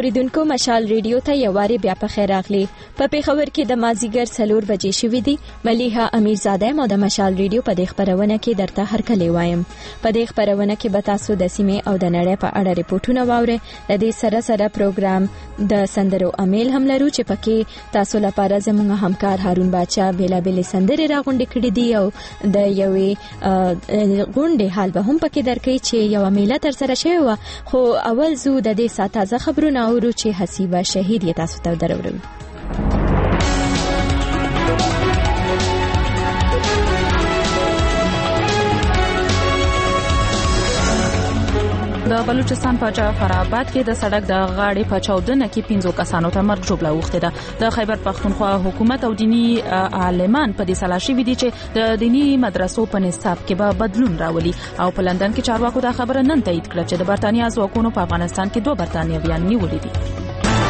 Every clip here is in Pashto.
اوریدونکو مشال ریډیو ته یو واری بیا په خیر راغلی. په پیښور کې د مازیګر 4 بجې شوې دي. ملیحه امیرزاده مو د مشال ریډیو په دې خبرونه کې درته هرکلی وایم. په دې خبرونه کې به تاسو د سیمې او د نړۍ په اړه ریپورتونه واورئ. د دې سره پروګرام د سندرو امیل هم لرو چې پکې تاسو لپاره زموږ همکار هارون باچا بیلابل سندرې راغونډې کړې دي او د یوې غونډې حال به هم پکې درکې چې یو میله تر سره شوی و. خو اول زو د دې ساعت تازه خبرونه اورو چې حسیبه شهید یې تاسو ته درورو. د بلوچستان په جعفر آباد کې د سړک د غاړې په چاودنه کې 15 کسانو ته مرګ ژوبله اوښتې ده. د خیبر پختونخوا حکومت او دینی عالمان په دې سلا شوي دي چې د دینی مدرسو په نصاب کې به بدلون راولي او په لندن کې چارواکو دا خبره نن تایید کړه چې د برتانیا ځواکونو په افغانستان کې 2 برتانیویان نیولي دي.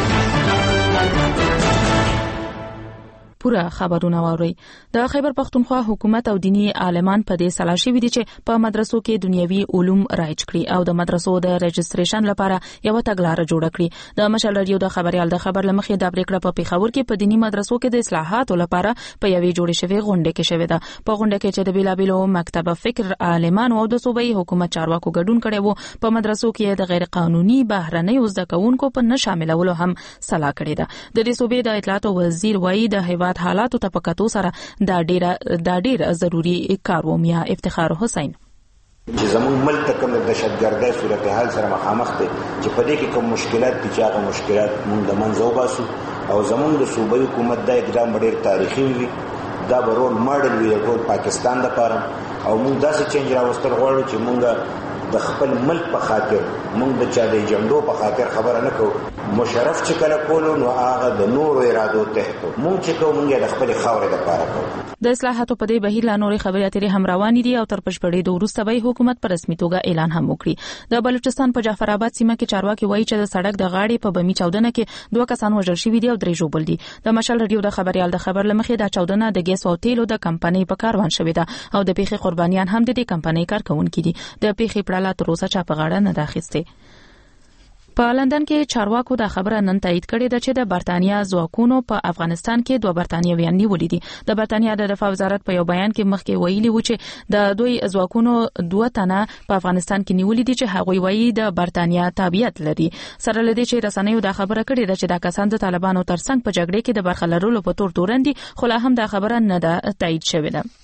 پورا خبرونه واوري. د خیبر پختونخوا حکومت او دینی عالمان په دې سلا شوي دي چې په مدرسو کې دنیوي علوم رایج کړي او د مدرسو د رجستریشن لپاره یو تګلارې جوړه کړي. د مشال ریډیو د خبريال د خبر لمخې د پریکړه په پیښور کې په دینی مدرسو کې د اصلاحاتو لپاره په یوې جوړې شوی غونډه کې شوې ده. په غونډه کې چې د بیلابلو مکتب فکر عالمان او د صوبایي حکومت چارواکو ګډون کړي وو. په مدرسو کې د غیر قانوني بهرنۍ زده کوونکو په نه شاملولو هم سلا کړې ده. د دې صوبې د اطلاعات وزیر وایي د هیواد حالاتو ته پکاتو سره دا ډیر ضروری کار و. میا افتخار حسین چې زموږ ملک ته کوم د دهشتګردۍ صورتحال سره مخامخ دي چې په دې کې کوم مشکلات دي چې هغه مشکلات موږ د منځه وباسو او زموږ د صوبایي حکومت دا اقدام ډیر تاریخي وي. دا به رول ماډل وي د ټول پاکستان لپاره او موږ داسې چینج راوستل غواړو چې موږ د خپل ملک په خاطر موږ د چا د ایجنډو په خاطر خبره نه کوو. مشرف چې کله کولو نو هغه د نورو ارادو تحت موږ چې کوو موږ د خپل خاورې لپاره کوو. د اصلاحاتو په دې بهیر لا نورې خبرې اترې هم روانې دي او تر پښپړې د وروسته به حکومت په رسمي توګه اعلان هم وکړي. د بلوچستان په جعفر آباد سیمه کې چارواکي وایي چې د سړک د غاړې په بمي چاودنه کې 2 کسان وژل شوي دي او 3 ژوبل دي. د مشال ریډیو د خبريال د خبر لمخې د چاودنه د ګیس او تیلو د کمپنۍ په کاروان شوې ده او د پیښې قربانیان هم د دې کمپنۍ کارکونکي دي. د پیښې پړاله تر اوسه چا په غاړه نه راخسته. په لندن کې چارواکو دا خبره نن تایید کړې ده چې د برتانیا ځواکونو په افغانستان کې 2 برتانیویان نیولي دي. د برتانیا د دفاع وزارت په یو بیان کې مخکې ویلي و چې د دوی ځواکونو 2 تنه په افغانستان کې نیولي دي چې هغوی وایي د برتانیا تابعیت لري. سره لدی چې رسنیو دا خبره کړې ده چې دا کسان د طالبانو ترڅنګ په جګړه کې د برخه لرلو په تور تورندي، خو لا هم دا خبره نه ده تایید شوې ده.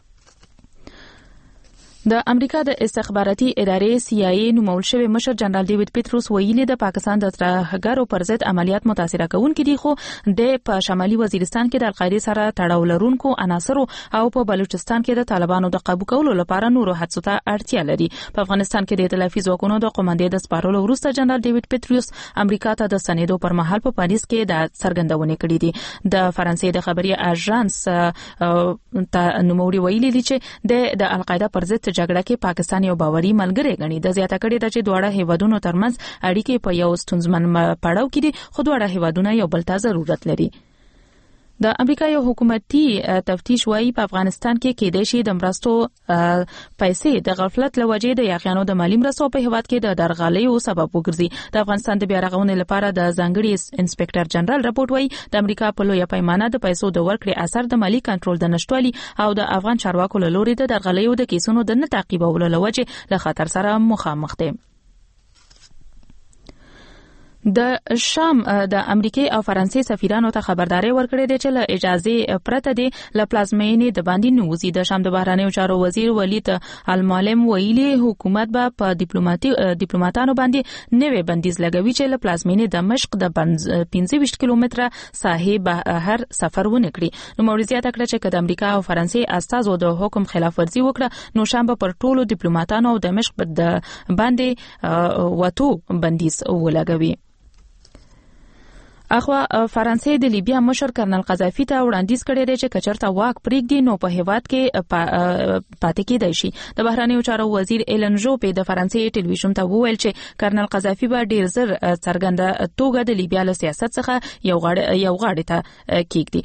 د امریکا د استخباراتي ادارې CIA نومول شوی مشر جنرال ډیوډ پیټروس ویلي د پاکستان د ترهګرو پر ضد عملیات متاثر کوونکي دي، خو د په شمالي وزیرستان کې د القاعده سره تړاو لرونکو عناصرو او په بلوچستان کې د طالبانو د قابو کولو لپاره نورو هڅو ته اړتیا لري. په افغانستان کې د ائتلافي ځواکونو د قوماندې د سپارلو وروسته جنرال ډیوډ پیټروس امریکا ته د سنیدو پر مهال په پاریس کې د څرګندونې کړې دي. د فرانسې د خبري اژانس ته نوموړي ویلي دي چې د القاعده پر ضد جګړه کې پاکستان یو باوري ملګری ګڼي. د زیاته کړې ده چې دواړه هیوادونو ترمنځ اړیکې په یو ستونزمن پړاو کې دي، خو دواړه هیوادونه یو بل ته ضرورت لري. د امریکا یو حکومتي تفتیش وايي په افغانستان کې کېدای شي د مرستو پیسې د غفلت لوجې د یاغیانو د مالی مرستو په هیواد کې د درغلیو سبب وګرځي. د افغانستان د بیا رغونې لپاره د ځانګړي انسپکټر جنرال رپورټ وايي د امریکا په لویه پیمانه د پیسو د ورکړې اثر د مالی کنټرول د نشټوالي او د افغان چارواکو له لوري د درغلیو د کیسونو د نه تعقیبولو لوجې له خطر سره مخامخ دي. د شام د امریکای او فرانسې سفیرانو ته خبرداري ورکړې ده چې له اجازه پرته دي له پلازمینې د باندې نوځي. د شام د بهرنیو چارو وزیر ولید المعلم ویلي حکومت به په ډیپلوماټانو باندې نوې بندیز لګوي چې له پلازمینې دمشق د 25 کیلومتره ساحې بهر سفر ونه کړي. نو موريزیا تکړه چې د امریکا او فرانسې استازو د حکم خلاف ورزي وکړه نو شام به پر ټولو ډیپلوماټانو او دمشق د باندې وټو بندیز ولګوي. اخوا فرانسې د لیبیا مشر کرنل قذافي ته وړاندیز کړی دی چې کچرته واک پریږدي نو په هیواد کې پاتې کېدای شي. د بهرنیو چارو وزیر ایلن جوپې د فرانسې ټلویزیون ته وویل چې کرنل قذافي به ډیر زر څرګنده توګه د لیبیا له سیاست څخه یو غاړې ته کېږدي.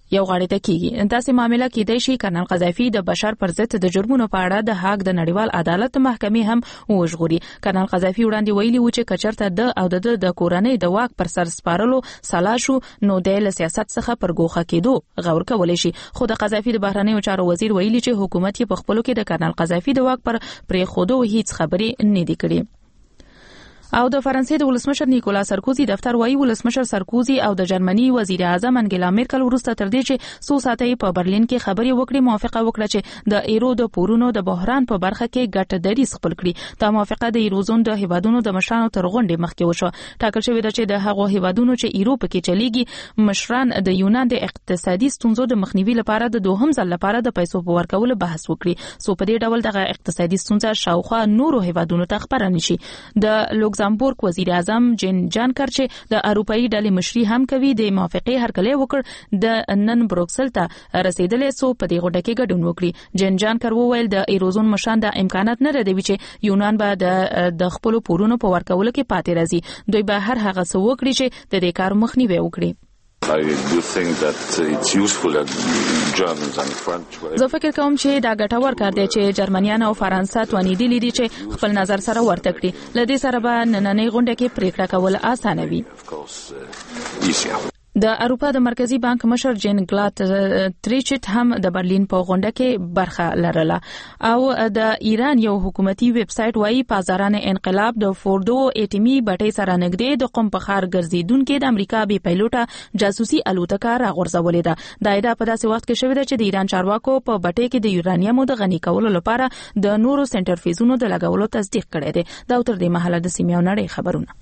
یو غاړې ته کیږي. داسې معاملې کېدای شي کرنل قذافي د بشر پر ضد د جرمونو په اړه د هاګ د نړیوال عدالت محکمې هم وژغوري. کرنل قذافي وړاندې ویلي و چې کچرته د کورنۍ د واک پر سر سپارلو سلا شو نو د سیاست څخه پر ګوښه کېدو غور کولای شي. خو د قذافي د بهرنیو چارو وزیر ویلي چې حکومت یې په خپلو کې د کرنل قذافي د واک پر پرېښودو هیڅ خبرې نه دي کړې. او د فرانسې د ولسمشر نیکولا سارکوزي دفتر وايي ولسمشر سارکوزي او د جرمني وزیر اعظم انګلا مرکل وروسته تر دې چې څو ساعتې په برلین کې خبرې وکړې موافقه وکړه چې د ایرو د پورونو د بحران په برخه کې ګټه دریځ خپل کړي. دا موافقه د ایروزون د هیوادونو د مشرانو تر غونډې مخکې وشوه. ټاکل شوی دی چې د هغو هیوادونو چې ایرو پکې چلیږي مشران د یونان د اقتصادي ستونزو د مخنیوي لپاره د دوهم ځل لپاره د پیسو په ورکولو بحث وکړي. سو په دې ډول دغه اقتصادي ستونزه شاوخوا نورو هیوادونو ته خپره نشي. د لوکزامبورګ وزیر اعظم جین جانکر چې د اروپאי ډلې مشري هم کوي د موافقې هرکلی وکړ د نن بروکسل ته رسیدلې سو په دې غونډه کې ګډون وکړي. جین جانکر وویل د ایروزون مشران د امکانات نه لري چې یونان به د خپل پورونو په ورکولو کې پاتې راځي. دوی به هر هغه څه وکړي چې د دې کار مخنیوي وکړي. I do think that it's useful that Germans and French. زه فکر کوم چې دا ګټور کار دی چې جرمنیان او فرانسه توانیدلي دي چې خپل نظر سره ورته کړي. لدې سره به نننۍ غونډه کې پریکړه کول اسانه وي. د اروپا د مرکزی بانک مشر جین کلاد تریچټ هم د برلین په غونډه کې برخه لرله. او د ایران یو حکومتي ویب سټ وايي پازاران انقلاب د فوردو ایټمی بټۍ سره نږدې د قم په ښار ګرځیدونکو د امریکا بي پایلوټه جاسوسي الوتکه راغورځولې ده. دا ادعا په داسې وخت کې شوې ده چې د ایران چارواکو په بټۍ کې د یورانیمو د غني کولو لپاره د نورو سنټرفیزونو د لګولو تصدیق کړی دی. دا تر دې مهاله د سیمې او نړۍ خبرونه.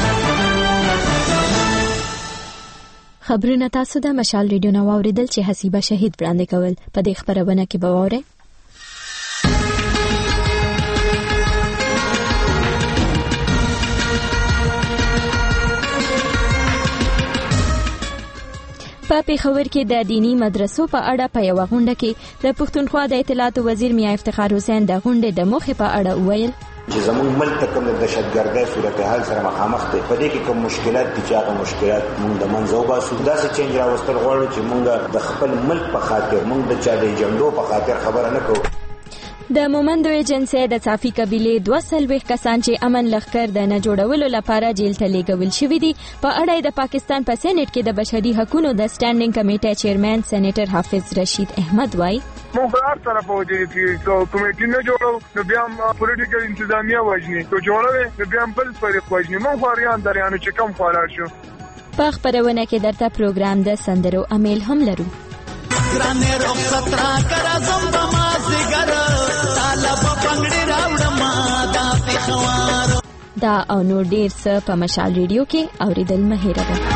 خبرونه تاسو د مشال ریډیو نو اوریدل چې حسیبه شهید وړاندې کول. په دې خبرونه کې به واره په پیښور کې د دینی مدرسو په اړه په یو غونډه کې د پښتونخوا د اطلاعات وزیر میا افتخار حسین د غونډې د موخې په اړه وویل چې زموږ ملک ته کوم د دهشتګردۍ صورتحال سره مخامخ دی. په دې کې کوم مشکلات دي چې هغه مشکلات موږ د منځه وباسو. داسې چینج راوستل غواړو چې موږ د خپل ملک په خاطر موږ د چا د ایجنډو په خاطر خبره نه کوو. د مومندو ایجنسی د صافي قبیلې 240 کسان چې امن لښکر د نه جوړولو لپاره جیل ته لیږل شوي دي په اړه د پاکستان په سېنات کې د بشري حقوقو د سټانډینګ کمیټې چیرمن سېنیټر حافظ رشید احمد وایي موږ هر طرف وځي چې کمیټې نه جوړو نو بیا پولیټیکل انتظامیه وژني تو جوړوي نو بیا بل فريق وژني. موږ خاریان دریانو چې کم خالار شو. په خبرونه کې درته پروګرام د سندرو امیل هم لرو. ګرانه رخصت را کرا زم ما زګر طالب پنګړي راوړم دا پیښوار. دا او نور ډیر څه په مشال ریډیو کې اوریدل مهیره ده.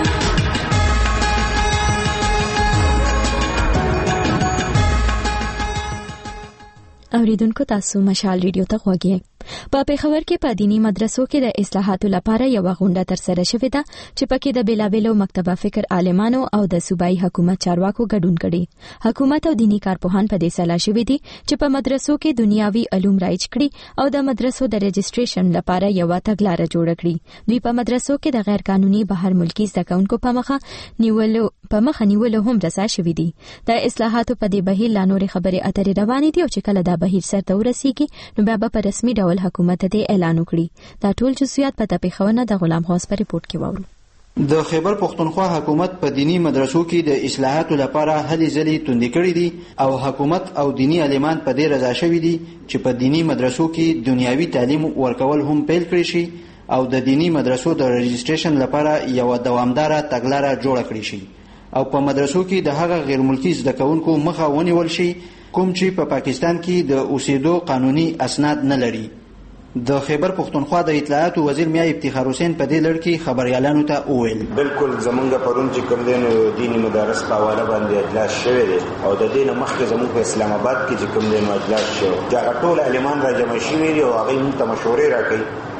اوریدونکو تاسو مشال ریډیو ته غوږی. په پیښور کې په دینی مدرسو کې د اصلاحاتو لپاره یو غونډه تر سره شوې ده چې پکې د بیلابیلو مکتبه فکر عالمانو او د صوبایي حکومت چارواکو ګډون کړي. حکومت او دینی کارپوهان په دې سلا شوي دي چې په مدرسو کې دنیاوي علوم رایج کړي او د مدرسو د رجسټریشن لپاره یو تګلارې جوړ کړي. دوی په مدرسو کې د غیر قانوني بهر ملکی زده کوونکو په مخه نیولو هم رسا شوي دي. د اصلاحاتو په دې بهیر لا نورې خبرې اترې روانې دي او چې کله دا بهیر سرته ورسیږي نو بیا به په رسمي ډول حکومت دې اعلان وکړي. دا ټول جزئیات په تپیخونه د غلام غوث په ریپورت کې وورو. د خیبر پښتونخوا حکومت په دینی مدرسو کې د اصلاحاتو لپاره هلې ځلې توندې کړې دي او حکومت او دینی عالمان په دې رضا شوي دي چې په دینی مدرسو کې دنیاوي تعلیم ورکول هم پیل کړی شي او د دینی مدرسو د رجسټریشن لپاره یو دوامداره تګلاره جوړه کړی شي او په مدرسو کې د هغه غیر ملکی زده کوونکو مخه ونیول شي کوم چې په پاکستان کې د اوسېدو قانوني اسناد نه لري. د خیبر پښتونخوا د اطلاعات وزیر میا افتخار حسین په دې لړ کې خبريالانو ته وویل بالکل زمونږ پرون چې کوم دین دینی مدارس په حواله باندې اجلاس شوی دی او د دین مخکې زموږ په اسلام آباد کې چې کوم دین اجلاس شوی دا ټول عالمان را جمع شوي دي او هغه موږ ته مشورې راکړي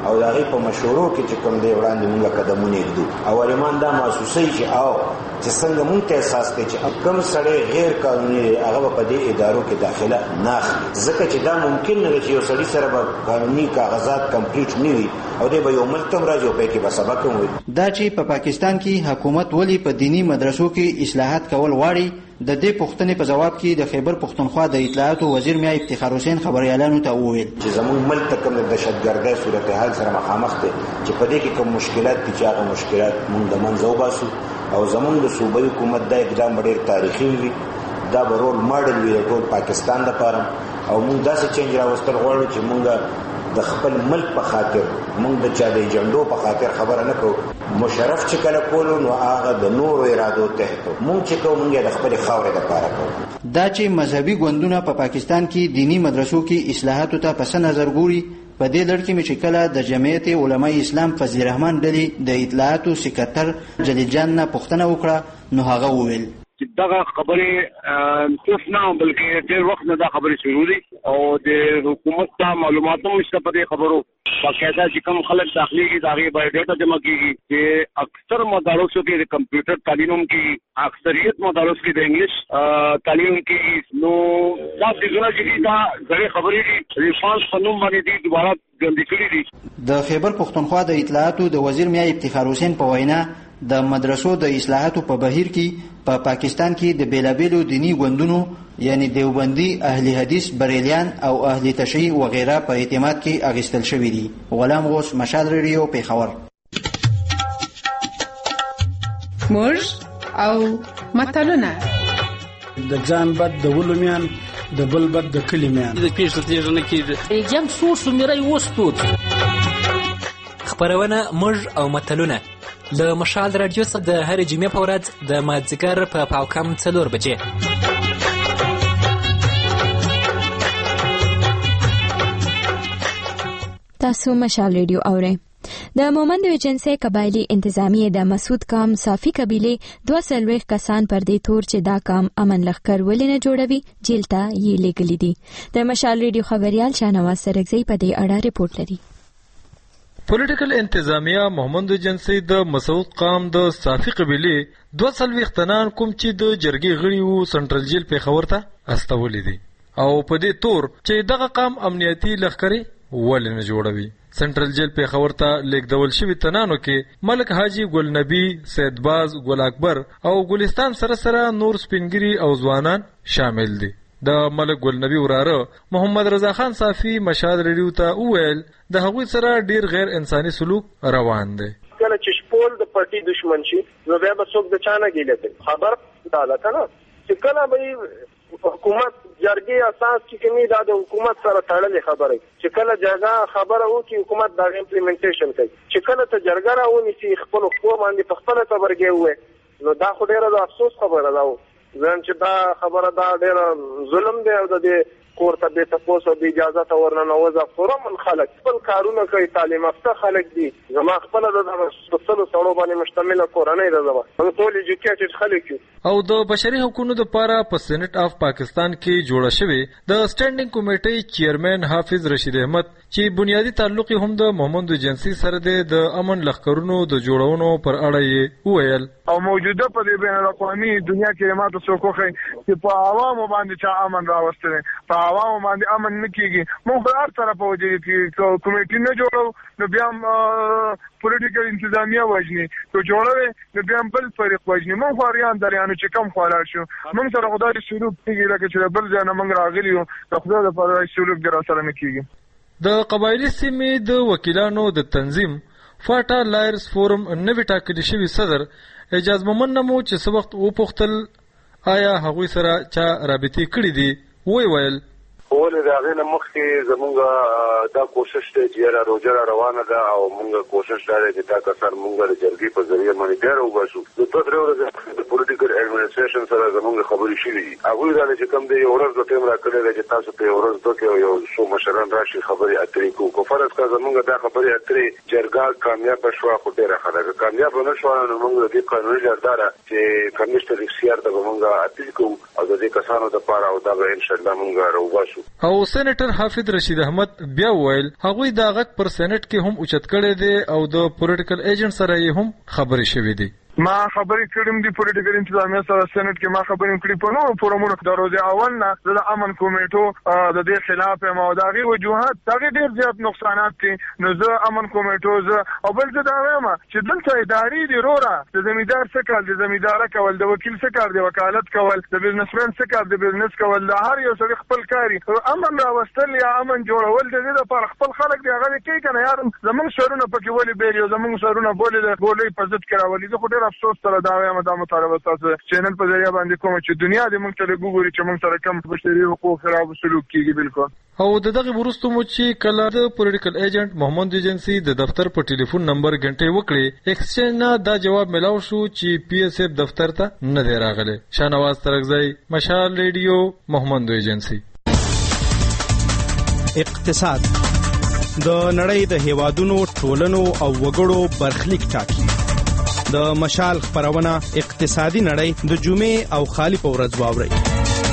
او د هغې په مشورو کې چې کوم دی وړاندې مونږ قدمونه ایږدو او عالمان دا محسوسوي چې چې څنګه مونږ ته احساس دی چې کوم سړی غیر قانوني دی هغه په دې ادارو کې داخله نه اخلي ځکه چې دا ممکن نه دی چې یو سړي سره به قانوني کاغذات کمپلیټ نه وي او دی به یو ملک ته هم راځي او په کې به سبق هم وي. دا چې په پاکستان کې حکومت ولې په دینی مدرسو کې اصلاحات کول غواړي د دې پوښتنې په جواب کې د خیبر پښتونخوا د اطلاعاتو وزیر میا افتخار حسین خبريالانو ته وویل چې زموږ ملک ته کوم د دهشتګردۍ صورتحال سره مخامخ دی چې په دې کې کوم مشکلات دي چې هغه مشکلات مونږ د منځه وباسو او زموږ د صوبایي حکومت دا اقدام ډېر تاریخي وي دا به رول ماډل وي د ټول پاکستان لپاره او مونږ داسې چینج راوستل غواړو چې مونږ د خپل ملک په خاطر مونږ د چا د ایجنډو په خاطر خبره نه کوو. مشرف چې کله کولو نو هغه د نورو ارادو تحت مونږ چې کوو مونږ د خپل خاورې لپاره کوو. دا چې مذهبي ګوندونه په پاکستان کې دینی مدرسو کې اصلاحاتو ته په څه نظر ګوري په دې لړ کې مې چې کله د جمعیت علماء اسلام فضل الرحمن ډلې د اطلاعاتو سکرټر جلیل جان نه پوښتنه وکړه نو هغه وویل چې دغه خبرې صرف نه بلکې ډېر وخت نه دا خبرې شروع دي او د حکومت ته معلومات هم نشته په دې خبرو. باقاعده چې کوم خلک داخليږي د هغې بایوډیټا جمع کېږي چې اکثر مدارسو کې د کمپیوټر تعلیم هم کېږي اکثریت مدارس کې د انګلیش تعلیم هم کېږي. نو دا څیزونه چې دي دا زړې خبرې دي ریفانس په نوم باندې دي دوباره ګندې کړي دي. د خیبر پښتونخوا د اطلاعاتو د وزیر میا افتخار حسین په وینا د مدرسو د اصلاحاتو په بهیر کې په پاکستان کې د بیلابیلو دینی ګوندونو یعنی دیوبندي اهل حدیث بریلیان او اهل تشیع وغیرہ په اعتماد کې اغستل شوی دي. غلام غوث مشال ریډیو پیښور. موږ او متلونه د ځان بد د ولومیان د بل بد د کلمیان د پیښو تیژنه کې جام سور سمری وستوت خبرونه موږ او متلونه له مشال رادیو څخه د هر جمعې په ورځ د مازدیګر په پاوکم 4 بجې. تاسو مشال ریډیو اورئ. د مومند ایجنسی قبایلی انتظامیه د مسعود کام صافی قبیله 240 کسان پر دې تور چې دا کام امن لخر ولې نه جوړوي جیل ته یې لګلې دي. د مشال ریډیو خبريال شاهنواز سرګزی په دې اړه ریپورت لري. پولیټیکل انتظامیه مومند ایجنسی د مسعود قام د صافی قبیله 240 تنان کوم چې د جرګې غړي وو سنټرل جیل پیښور ته استولې دي او په دې تور چې دغه قام امنیتي لخرې ولې نه جوړوي. سنټرل جیل پیښور ته لیږدول شوي تنانو کې ملک حاجی ګل نبی، سید باز، ګل اکبر او ګلستان سره نور سپینګری او ځوانان شامل دي. د ملک ګل نبی وراره محمد رضا خان صافی مشال ریډیو ته وویل د هغوی سره ډیر غیر انساني سلوک روان دی. کله چې شپول د پارټي دشمن شي نو بیا به څوک د چا نه ګیله کوي. خبر دا ده که نه چې کله به حکومت جرګې اساس چې کومې دا د حکومت سره تړلې خبره چې کله جرګه خبره وکړي حکومت دا امپلیمنټیشن کوي. چې کله ته جرګه راونیسي خپلو خپلو باندې په خپله خبرګې ووایي نو دا خو ډېره د افسوس خبره ده. ځان چې دا خبره دا ډېره ظلم دی او د دې کور ته بې تپوسه بې اجازته ورننوځه فورمن خلک خپل کارونه کوي تعلیم یافته خلک دي. زما خپله د سلو سړو باندې مشتمله کورنۍ ده. زما موږ ټول ایجوکیټډ خلک یو. او د بشري حقوقو لپاره په سېنات اف پاکستان کې جوړه شوې د سټینډینګ کمیټې چیرمن حافظ رشید احمد چې بنیادی تعلق هم د مومند ایجنسی سره د امن لخرونو د جوړونو پر اړه یې وویل او موجوده په دې بین الاقوامي دنیا کې ماته څوک وخی چې په عوامو باندې چا امن راوستل په عوامو باندې امن نه کیږي. موږ به هر طرف وځي چې کمیټې نه جوړو نو بیا پولیټیکل انتظامیه وژني تو جوړوي نو بیا بل فریق وژني. موږ خواریان دریانو چې کم خوالاړ شو موږ سره خدای سلوک کیږي لکه چې بل ځای نه موږ راغلي یو د خدای لپاره سلوک در سره نه کیږي. د قبایلی سیمې د وکیلانو د تنظیم فاټا لایرز فورم نوی ټاکل شوی صدر اعجاز مومن نمو چې څه وخت وپوښتل آیا هغوی سره چا رابطې کړي دي ویل ولې د هغې نه مخکې زمونږ دا کوشش دی چې یاره روژه را روانه ده او مونږ کوشش دا دی چې دا کسان مونږ د جرګې په ذریعه باندې بیا راوباسو. د 2-3 ورځې د پولیټیکل اډمنسټریشن سره زمونږ خبرې شوي دي. هغوی دا دی چې کوم دی یو ورځ د ټایم راکړی دی چې تاسو په یو ورځ دوه کې یو څو مشران راشي خبرې اترې کوو. که فرض کړه زمونږ دا خبرې اترې جرګه کامیابه شوه خو ډېره ښه ده. که کامیابه نه شوه نو مونږ د دې قانوني لارښوونه چې کمیشنر اختیار ته به مونږ اپیل کوو او د دې کسانو افغانانو لپاره او دا به ان شاء الله موږ راوباسو. او سېنیټر حافظ رشید احمد بیا ویل هغوی دا غږ پر سېنیټ کې هم اوچت کړی دی او د پولیټیکل ایجنټ سره یې هم خبرې شوې دي. ما خبرې کړم دي پولیټیکل انتظامیه سره سېنات کې ما خبرې کړې په نورو فورمونو کې د روزي اول نه د امن کمیټو د دې خلاف ما او دغه وجوهات دغه ډېر زیات نقصانات دي. نو زه امن کمیټو زه او بل څه دا وایم چې دلته اداري دی روره د زمیندار څه کار د زمیندار کول د وکیل څه کار د وکالت کول د بزنسمن څه کار د بزنس کول د هر یو سړي خپل کاری امن راوستل یا امن جوړول د دې لپاره خپل خلک دی هغه کوي کنه یار زمونږ شهرونه پکې ولې بیل یو زمونږ شهرونه بولې په ضد کراولي زه خو ډېر افسوس سره دا وایم دا مطالبه تاسو چینل په ذریعہ باندې کوم چې دنیا دې موږ ته وګوري چې موږ سره کوم بشري حقوق خراب سلوک کیږي. بالکل. او دغه ورستو مو چې کله د پولیټیکل ایجنټ محمد ایجنسی د دفتر په ټلیفون نمبر غنټه وکړي ایکسچینج نه دا جواب ملاو شو چې پی ایس اف دفتر ته نه دی راغلی. شاهنواز ترکزی، مشال ریډیو، محمد ایجنسی. اقتصاد د نړۍ د هیوادونو ټولنو او وګړو برخلیک ټاکي. د مشال خبرونه اقتصادي نړۍ د جمعې او خالی په ورځ واوري.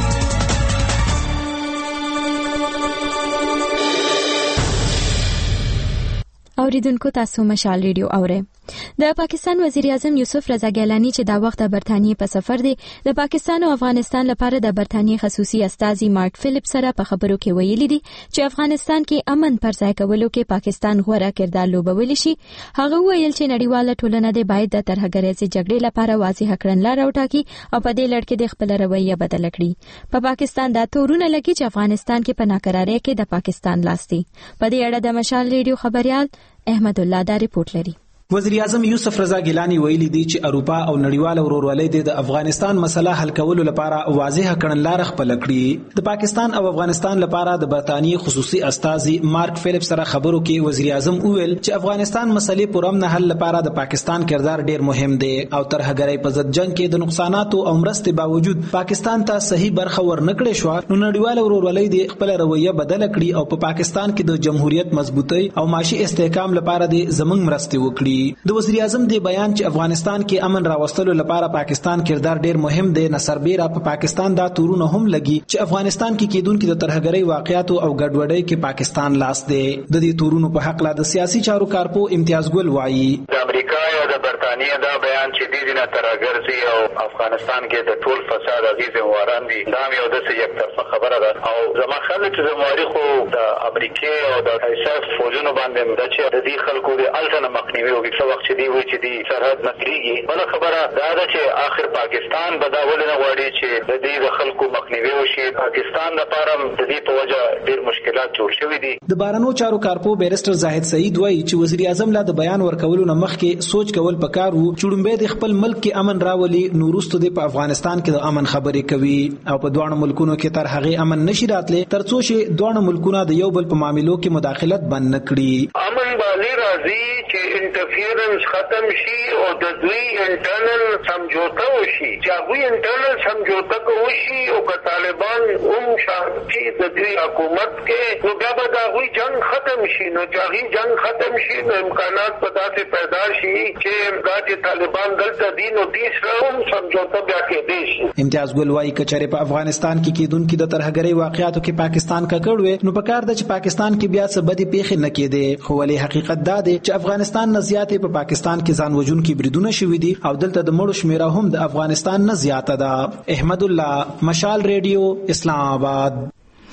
اوریدونکو تاسو مشال ریډیو اورئ. د پاکستان وزیر اعظم یوسف رضا ګیلانی چې دا وخت د برتانیې په سفر دی د پاکستان او افغانستان لپاره د برتانیې خصوصي استازي مارک فلیپ سره په خبرو کې ویلي دي چې افغانستان کې امن پر ځای کولو کې پاکستان غوره کردار لوبولی شي. هغه ویل چې نړیواله ټولنه د باید د ترهګریزې جګړې لپاره واضح کړنلاره وټاکي او په دې لړ کې د خپل رویه بدل کړي. په پاکستان دا تورونه لګي چې افغانستان کې په ناکرارۍ کې د پاکستان لاس دی. په دې اړه د مشال ریډیو خبريال احمد الله دا ریپورت لري. وزیر اعظم یوسف رضا ګیلانی ویلي دی چې اروپا او نړیواله ورورولۍ د افغانستان مسله حل کولو لپاره واضح کړنلاره خپل کړي. د پاکستان او افغانستان لپاره د برتانیې خصوصي استازي مارک فلیپ سره خبرو کې وزیر اعظم وویل چې افغانستان مسلې پر امن حل لپاره د پاکستان کردار ډیر مهم دی او ترهګرۍ په ضد جنگ کې د نقصاناتو او مرستې باوجود پاکستان ته صحیح برخه ورنکړې شو. نو نړیواله ورورولۍ د خپل رویه بدل کړي او په پاکستان کې د جمهوریت مضبوطی او معاشي استحکام لپاره د زمنګ مرستې وکړي. د وزیر اعظم دی بیان چې افغانستان کې امن راوستلو لپاره پاکستان کردار ډیر مهم دی نه سربېره په پاکستان دا تورونه هم لګي چې افغانستان کې کېدونکو د ترهګرۍ واقعیت او ګډوډۍ کې پاکستان لاس دی. د دې تورونو په حق لا د سیاسي چارو کارپو امتیاز ګل وایي د امریکا او د برتانیې دا بیان چې دې نه ترهګرځي او افغانستان کې د ټول فساد اغیزه واران دي دا یو د یک طرفه خبره ده او زما خلک چې زمواري خو د امریکا او د ایساف فوجونو باندې د چې د دې خلکو د الټنه مخنیوي او څه وخت دی وی چې دی سرحد نکریږي. بل خبره دا ده چې آخر پاکستان به دا ولنه غواړي چې د دې د خلکو مخنیوي وشي. پاکستان لپاره د دې په وجه ډیر مشکلات جوړ شوي دي. د بهرنیو چارو کارپو بیرسټر زاهد سعید وایي چې وزیر اعظم لا د بیان ورکولو نه مخکې سوچ کول پکار وو چې لومبه د خپل ملک کې امن راولي. نو وروسته د افغانستان کې د امن خبرې کوي او په دوه ملکونو کې تر هغه امن نشي راتلی ترڅو چې دوه ملکونه د یو بل په معاملو کې مداخلت بند نکړي. امن باندې راځي چې انټرفیرنس ختم شي او د دوی انټرنل سمجھوتا وشي چې هغه انټرنل سمجھوتا کوشي او که طالبان هم شانتي د دوی حکومت کې نو بیا به دا غوي جنگ ختم شي. نو چې جنگ ختم شي نو امکانات په داسې پیدا شي چې دا طالبان دلته دین او دیس هم سمجھوتا بیا کې شي. امتیاز ګل وايي کچره په افغانستان کې کېدونکو د ترهګرۍ واقعیاتو کې پاکستان ککړ وي نو پکار د چې پاکستان کې بیا څه بدی پیښې نه کېده. خو ولې حقیقت دا دی چې افغانستان نه زیاتې په پاکستان کې ځان وژن کې بریدونه شوي دي او دلته د مړو شمیره هم د افغانستان نه زیاته ده. احمد الله، مشال ریډیو، اسلام آباد.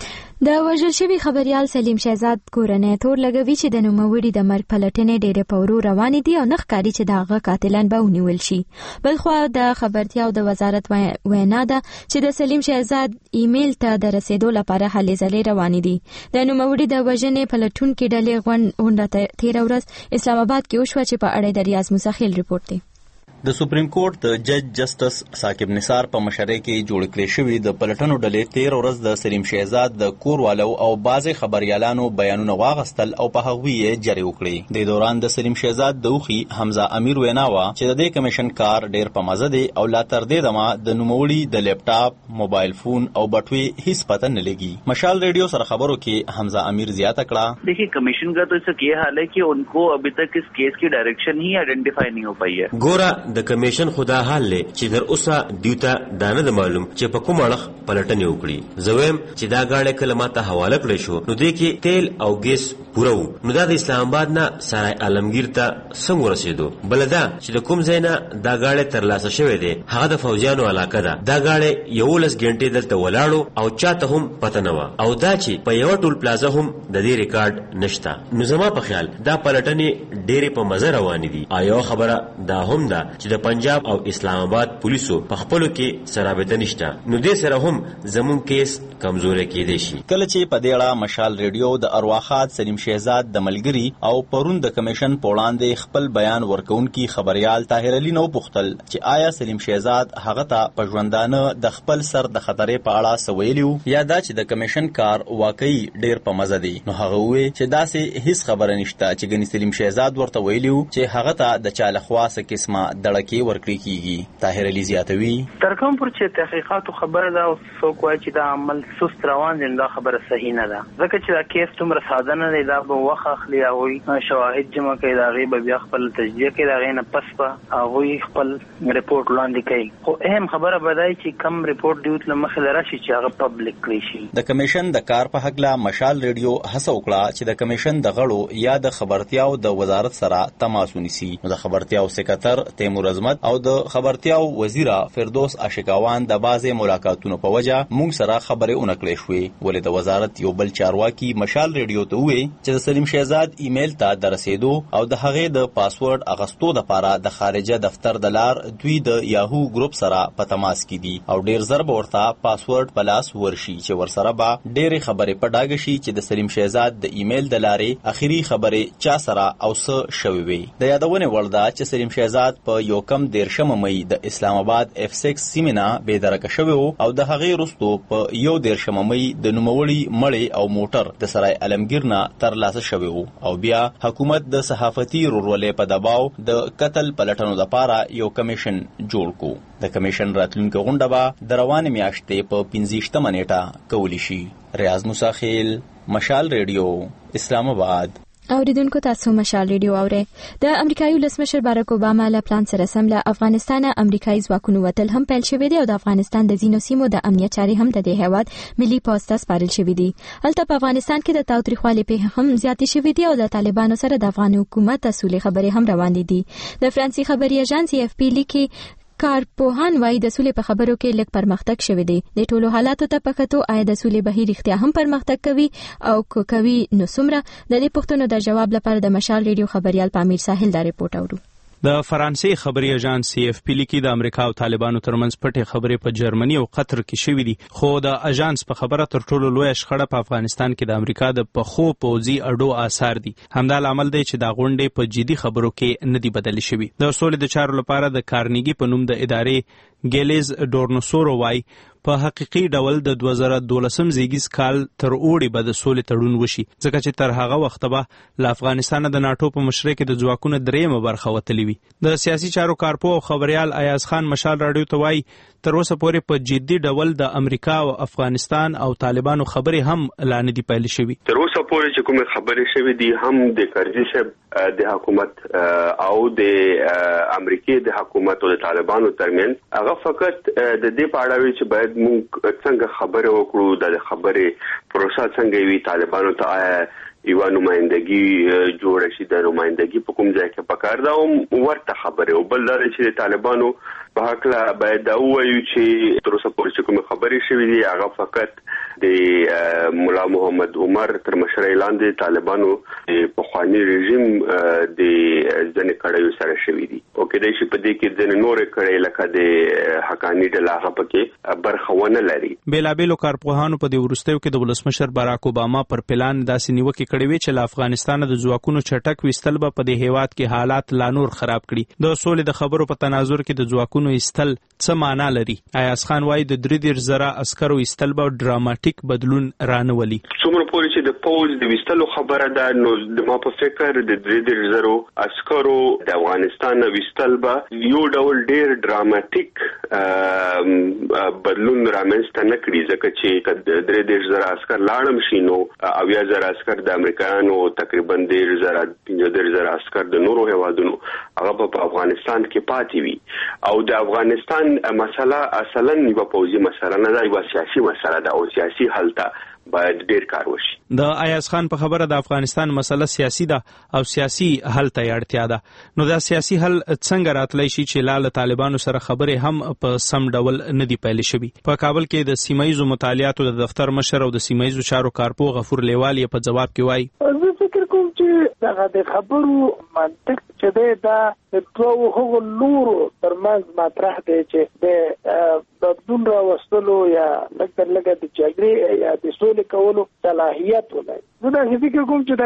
د وژل شوي خبريال سلیم شهزاد کورنۍ تور لګوي چې د نوموړي د مرګ پلټنې ډېرې په ورو روانې دي او نه ښکاري چې د هغه قاتلان به ونیول شي. بلخوا د خبرتیا او د وزارت وینا ده چې د سلیم شهزاد ایمیل ته د رسیدو لپاره هلې ځلې روانې دي. د نوموړي د وژنې پلټونکي ډلې غونډه تېره ورځ اسلام آباد کې وشوه چې په اړه د ریاض مسخیل ریپورت دی. د سپریم کورټ د جج جسټس ثاقب نثار په مشرۍ کې جوړ کړې شوې د پلټنو ډلې 13 ورځ د سلیم شهزاد د کوروالو او بعضې خبريالانو بیانونه واغستل او په هغوی یې جری وکړي. د دوران د سلیم شهزاد د اوخي حمزه امیر وینا وا چې د دې کمیشن کار ډېر په مزه دی او لا تر دې دمه د نوموړي د لیپټاپ، موبایل فون او بټوي هیڅ پته نه لګي. مشال ریډیو سره خبرو کې حمزه امیر زیاته کړه देखिए कमीशन का तो इसका ये हाल है कि उनको अभी तक इस केस की डायरेक्शन ही आइडेंटिफाई नहीं हो पाई है. ګوره د کمیشن خدا حال لې چې در اوسه دیوته دانه د معلوم چې په کوم اړه پلټنې وکړي. زویم چې دا گاډي کله ماته حواله کړې شو نو دې کې تیل او ګیس پوره و، نو دا د اسلام آباد نه سرای عالمگیر ته څنګه ورسېدو؟ بل دا چې د کوم ځای نه دا گاډي ترلاسه شوې ده هغه د فوجیانو علاقه ده. دا گاډي 11 غنټې دلته ولاړو او چاته هم پته نه و، او دا چې په یو ټول پلازا هم د دې ریکارډ نشته. نو زما په خیال دا پلټنې ډېرې په مزه روانې دي. ایو خبره دا هم ده چې د پنجاب او اسلام آباد پولیسو په خپلو کې سرابطه نشته، نو دې سره هم زمون کیس کمزوري کېدې شي. کله چې په دې اړه مشال ریډیو د ارواخات سلیم شهزاد د ملګری او پرون د کمیشن په وړاندې خپل بیان ورکونکي خبريال طاهر علي نو پوښتل چې آیا سلیم شهزاد هغه ته په ژوندانه د خپل سر د خطرې په اړه سویلیو یا دا چې د کمیشن کار واقعي ډیر په مزه دی. نو هغه وی چې داسې هیڅ خبره نشته چې ګنې سلیم شهزاد ورته ویلیو چې هغه ته د چاله خواصه قسمه دړکې ورکړي کیږي. طاهر علي زیاتوي تر کوم پر چې تحقیقات خبره ده او څوک وایي چې دا عمل سست روان دي دا خبره صحیح نه ده، ځکه چې دا کیس دومره ساده نه دی. دا به وخت اخلي او شواهد جمع کوي، دا غي به بیا خپل تجزیه کوي، دا غي نه پس به هغه خپل ریپورت وړاندې کوي. خو اهم خبره بدای چې کم ریپورت دیوت لمخه لراشي چې هغه پبلک کړي شي. د کمیشن د کار په حق لا مشال ریډیو هڅه وکړه چې د کمیشن د غړو یا د خبرتیاو د وزارت سره تماس ونیسي. د خبرتیاو سکرټر تیمور عظمت او د خبرتیاو وزیر فردوس عاشقاوان د بازه ملاقاتونو په وجه مونږ سره خبرې اونکړې شوې، ولې د وزارت یو بل چارواکي مشال ریډیو ته وې چې د سلیم شهزاد ایمیل ته درسېدو او د هغې د پاسورډ اغستو لپاره د خارجه دفتر د لار دوی د یاهو ګروپ سره په تماس کې دي او ډیر زر به ورته پاسورډ پلاس ورشي چې ورسره به ډېرې خبرې په ډاګه شي چې د سلیم شهزاد د ایمیل د لارې اخیری خبرې چا سره او څه شوې وي. د یادونې وړ ده چې سلیم شهزاد په 1 مئی د اسلام آباد F6 سیمه بېدرکه شوی او د هغې وروسته په 1 مئی د نوموړي مړی او موټر د سرای عالمگیر نه ترلاسه شوی او بیا حکومت د صحافتي رورولې په دباو د قتل پلټنو لپاره یو کمیشن جوړ کو. د کمیشن راتلونکو غونډه به د روانې میاشتې په 15 نیټه کولی شي. ریاض موسی خیل، مشال ریډیو، اسلام آباد. اوریدونکو تاسو مشال ریډیو اورئ. د امریکایي ولسمشر بارک اوباما له پلان سره سم له افغانستانه امریکایي ځواکونو وتل هم پیل شوی دی او د افغانستان د ځینو سیمو د امنیت چارې هم د دې هیواد ملي پولیس ته سپارل شوی دي. هلته په افغانستان کې د تاوتریخوالي په هم زیاتې شوې دي او د طالبانو سره د افغان حکومت اصولي خبرې هم روان دي. د فرانسې خبري ایجنسی AFP لیکي کارپوهان وایي د سولې په خبرو کې لږ پرمختګ شوی دی. د ټولو حالاتو ته په کتو آیا د سولې بهیر اختیا هم پرمختګ کوي او کوي نو څومره؟ د دې پوښتنو د جواب لپاره د مشال ریډیو خبريال پامیر ساحل دا ریپورت اورو. د فرانسې خبري ایجنس AFP لیکي د امریکا او طالبانو ترمنځ پټې خبرې په جرمني او قطر کې شوې دي، خو د اژانس په خبره تر ټولو لوی شخړه په افغانستان کې د امریکا د پخو پوځي اډو آثار دي. همدا لامل دی چې دا غونډې په جدي خبرو کې نه دي بدلې شوې. د سولې د چارو لپاره د کارنیګي په نوم د ادارې ګیلیز ډورنوسورو وای په حقيقي ډول د 2012 زیږیز کال تر اوړي به د سولې تړون وشي، ځکه چې تر هغه وخت به له افغانستان د ناتو په مشرۍ کې د ځواکونو درېمه برخه وتلې وي. د سیاسي چارو کارپو او خبريال ایاز خان مشال راډیو ته وای تر اوسه پورې په جدي ډول د امریکا او افغانستان او طالبانو خبرې هم اعلان دي پیل شوې. تر اوسه پورې چې کومه خبرې شوې دي هم د کرزي صاحب د حکومت او د امریکای د حکومت او د طالبانو ترمن هغه فقط د دې په اړه چې باید موږ څنګه خبرې وکړو، د خبرې پروسه څنګه وي، طالبانو ته یو نمائندګي جوړ شي، د نمائندګي په کوم ځای کې پکار ده او ورته خبره او بل لري چې طالبانو په حق لا باید دا وایي چې تر اوسه پورې کوم خبرې شوې دي هغه فقط د مولا محمد عمر تر مشرۍ لاندې طالبانو په خواني رژیم د ځنې کړیو سره شوې دي او کله چې په دې کې ځنې نور کړي لکه د حقانی ډلاغه پکې برخونه لري. بیلابیلو کارپوهانو په دې ورستیو کې د ولسمشر بارک اوباما پر پلان داسې نیوکه کړې وی چې له افغانستان د ځواکونو چټک وستل به په دې هیواد کې حالات لا نور خراب کړي. د سولې د خبرو په تناظر کې د ځواکونو استل څه معنا لري؟ ایاز خان وایي د 3,000 عسکرو استل به ډراماټیک ډراماټیک بدلون رانولي. څومره پورې چې د پوز د وستلو خبره ده نو د ما په فکر د 3,000 عسکرو د افغانستان وستل به یو ډول ډیر ډراماټیک بدلون رامنځته نه کړي ځکه چې 3,000 عسکر لاړم شي نو 10,000 عسکر د امریکایانو تقریبا 15,000 عسکر د نورو هیوادونو هغه په افغانستان کې پاتې وي او د افغانستان مسله اصلا یو پوزي مسله نه ده یو سیاسي مسله ده او سیاسي حل ته باید ډیر کار وشي. د ایاز خان په خبره د افغانستان مسله سیاسي ده او سیاسي حل ته اړتیا ده نو دا سیاسي حل څنګه راتلی شي چې له طالبانو سره خبرې هم په سم ډول نه دی پیل شوی. په کابل کې د سیمایي مطالعاتو د دفتر مشر او د سیمایي چارو کارپو غفور لیوال په جواب کې وایي زه فکر کوم چې د خبرو منطق چې دا د ټولو هغو لورو ترمنځ مطرح دی چې د بدلون راوستلو یا لږ د جګړې یا د سولې کولو صلاحیت ولري. زه دا فکر کوم چې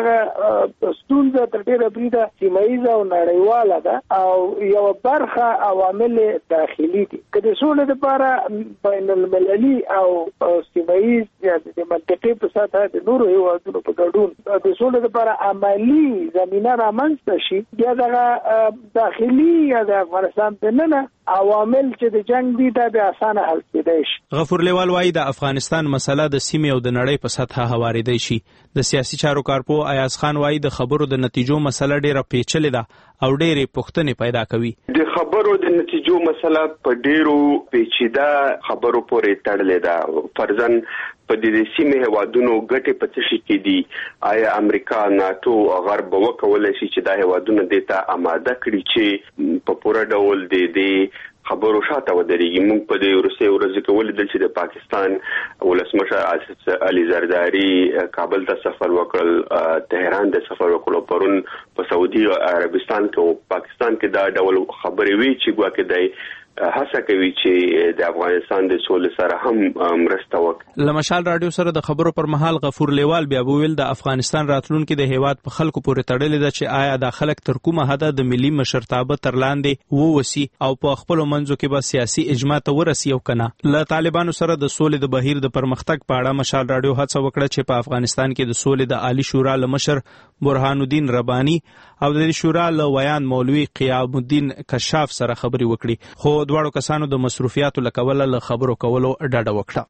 دا ستونزه تر ډیره بریده سیمایي او نړیواله ده او یو برخه عوامل داخلي دي. که د سولې لپاره بین المللي او سیمایي یا د منطقې په سطح د نورو هیوادونو په ګډون د سولې لپاره عملی زمینه رامنځته شي بیا دغه داخلي یا د افغانستان دننه عوامل چې د جنگ دي دا به اسانه حل کېدای شي. غفور لیوال وایي د افغانستان مسله د سیمې او د نړۍ په سطح هواریدای شي. د سیاسي چارو کارپو ایاز خان وایي د خبرو د نتیجو مسله ډیره پیچلې ده او ډیرې پوښتنې پیدا کوي. د خبرو د نتیجو مسله په ډیرو پیچیده خبرو پورې تړلې ده. فرضاً په دې سیمې هیوادونو ګټې په څه شي کې دي آیا امریکا ناتو غرب وکولای شي چې دا هیوادونه د ته آماده کړي چې په پوره ډول د خبرو شاته ودرېږي. موږ په دې وروستیو ورځو کې ولیدل چې د پاکستان ولسمشر آصف علي زرداري کابل ته سفر وکړ تهران ته سفر وکړ پرون په سعودي عربستان کې او پاکستان کې دا ډول خبرې وی چې ګواکې دی هڅه کوي چې د افغانستان د سولې سره هم مرسته وکړي. لمشال رادیو سره د خبرو پر مهال غفور لیوال بیا وویل د افغانستان راتلونکي د هیواد په خلکو پورې تړلې ده چې آیا د خلک تر کومه حده د ملي مشرتابه تر لاندې ووسی او په خپل منځو کې به سیاسي اجماع ته ورسی او کنه. له طالبانو سره د سولې د بهیر د پرمختګ په اړه مشال رادیو هڅه وکړه چې په افغانستان کې د سولې د عالی شورا لمشر برهان الدین ربانی او د شورا له ویان مولوی قیام الدین کشاف سره خبري وکړي خو دواړو کسانو د مصروفیاتو لکوله له خبرو کولو ډډه وکړه.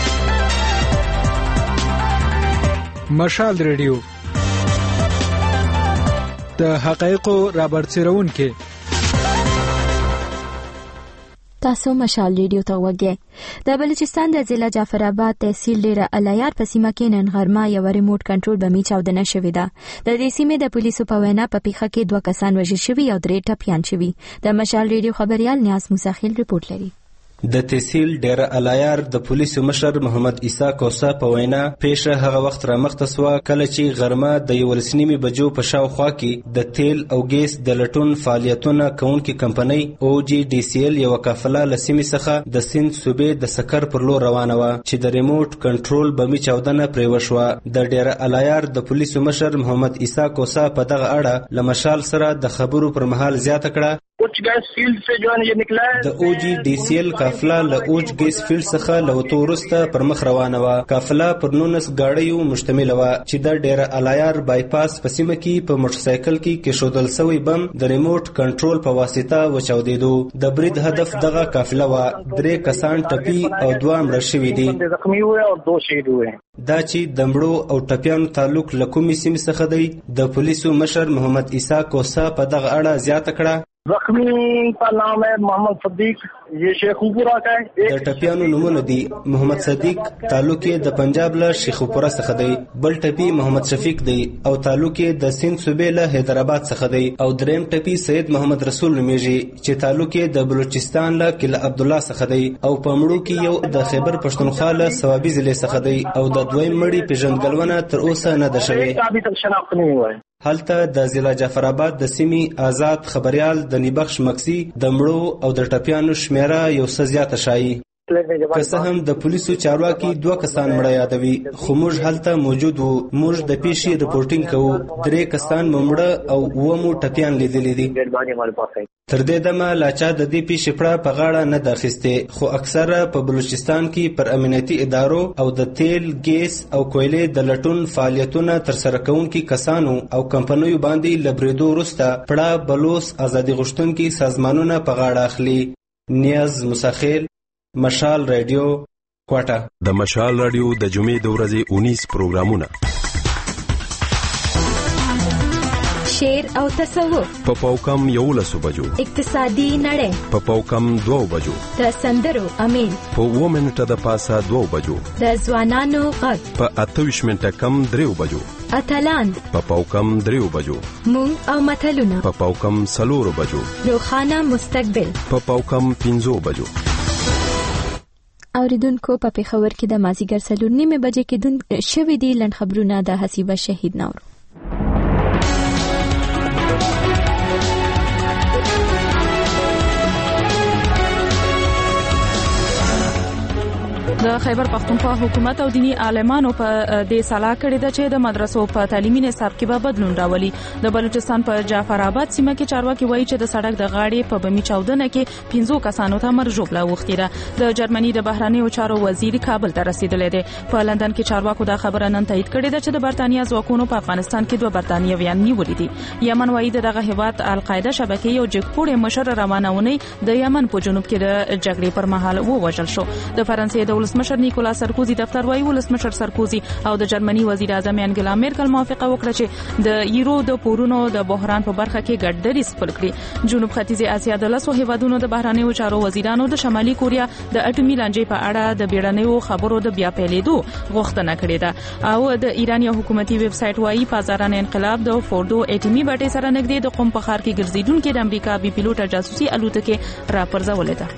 مشال ریډیو د حقایقو رابرسېرونکي تاسو مشال ریډیو ته وګورئ. د بلوچستان د ضلع جعفر آباد تحصیل ډیره الیار په سیمه کې نن غرمه یو ریموټ کنټرول بمي چاودنه شوې ده. د دې سیمې د پولیسو په وینا په پیښه کې 2 کسان وژل شوي او 3 ټپیان شوي. د مشال ریډیو خبريال نیاز موسیخیل رپورټ لري. د تحصیل ډیره الیار د پولیسو مشر محمد عیسی کوسه په وینا پیښه هغه وخت رامخته سوه کله چې غرمه د 11:30 بجو په شاوخوا کې د تیل او ګیس د لټون فعالیتونه کوونکې کمپنۍ OGDCL یو قافله له سیمې څخه د سند صوبې د سکر پر لور روانه وه چې د ریموټ کنټرول بمي چاودنه پرې وشوه. د ډیره الیار د پولیسو مشر محمد عیسی کوسه په دغه اړه له مشال سره د خبرو پر مهال زیاته کړه د OGDCL قافله له اوج ګیس فیلډ څخه له وتو وروسته پر مخ روانه وه. قافله پر 19 ګاډیو مشتمله وه چې د ډیره الیار بایپاس په سیمه کې په موټرسایکل کې کېښودل سوی بم د ریموټ کنټرول په واسطه وچاودېدو. د برید هدف دغه قافله وه. 3 کسان ټپي او 2 مړه شوي دي. دا چې د مړو او ټپیانو تعلق له کومې سیمې څخه دی د پولیسو مشر محمد عیسی کوسه په دغه اړه زیاته کړه. زخمی کا نام ہے محمد صدیق یہ شیخوپورہ کا ہے. د ټپیانو نومونه دي محمد صدیق تعلق د پنجاب له شیخوپورہ څخه دی بل ټپی محمد شفیق دی او تعلق د سند صوبې له حیدرآباد څخه دی او دریم ټپی سید محمد رسول نومیږي چې تعلق د بلوچستان له کله عبد الله څخه دی او په مړو کې یو د خیبر پښتونخوا له ثوابي ضلع څخه دی او د دویم مړي پیژندګلونه تر اوسه نه ده شوې. هلته د ضلع جعفر آباد د سیمې آزاد خبريال د نیبخش مکسی د مړو او د ټپیانو شمیره یو څه زیاته شایي. که څه هم د پولیسو چارواکي 2 کسان مړه یادوي، خو موږ هلته موجود وو. موږ د پیښې رپورټینګ کوو. 3 کسان مړه او 2 مو ټپیان لیدلي دي. تر دې دمه لا چا د دې پیښې پړه په غاړه نه ده اخیستې، خو اکثره په بلوچستان کې پر امنیتي ادارو او د تیل، ګیس او کویلې د لټون فعالیتونه ترسره کوونکي کسانو او کمپنیو باندې له بریدو وروسته پړه بلوڅ ازادي غوښتونکي سازمانونه په غاړه اخلي. نیاز مساخیل، مشال رادیو، کوټه. د مشال رادیو د جمعې د ورځې 19 پروګرامونه، شعر او تصوف په پاوکم 11 بجو، اقتصادي نړۍ په پاوکم 2 بجو، د سندرو امیل په 2 منټه د پاسه 2 بجو، د ځوانانو غږ په 28 منټه کم 3 بجو، اتلان په پاوکم 3 بجو، مونږ او متلونه په پاوکم 4 بجو، روخانه مستقبل په پاوکم 5 بجو. اوریدونکو په پیښور کې د مازیګر 4:30 بجې کې دن شوې دي لنډ خبرونه د حسیبه شهید نور. د خیبر پختونخوا حکومت او دینی عالمانو په دې صلاح کړې ده چې د مدرسو په تعلیمي نصاب کې به بدلون راولي. د بلوچستان په جعفر آباد سیمه کې چارواکي وایي چې د سړک د غاړې په بمی چاودنه کې 15 کسانو ته مرګ ژوبله وختي ده. د جرمني د بهرانیو چارو وزیر کابل ته رسیدلی دی. په لندن کې چارواکو دا خبره نن تایید کړې ده چې د برتانیا ځواکونو په افغانستان کې 2 برتانیویان نیولي دي. یمن وایي دغه هیواد القاعده شبکې یو جګپوړی مشر روانونه د یمن په جنوب کې د جګړې پر مهال ووژل شو. د فرانسې د ولسمشر نیکولا سرکوزي دفتر وایي ولسمشر سرکوزي او د جرمني وزیر اعظم انګلا میرکل موافقه وکړه چې د یورو د پورونو د بحران په برخه کې ګډ دریځ خپل کړي. جنوب ختیځ اسیا د 10 هیوادونو د بهرانیو چارو وزیرانو د شمالي کوریا د اټومي لانجې په اړه د بیړنیو خبرو د بیا پیلېدو غوښتنه کړې ده. او د ایران یو حکومتي ویب سټ وایي پازاران انقلاب د فوردو اټومي بټۍ سره نږدې د قم په ښار کې ګرځیدونکو د امریکا بي پیلوټ جاسوسي الوتکې راپرځولې ده.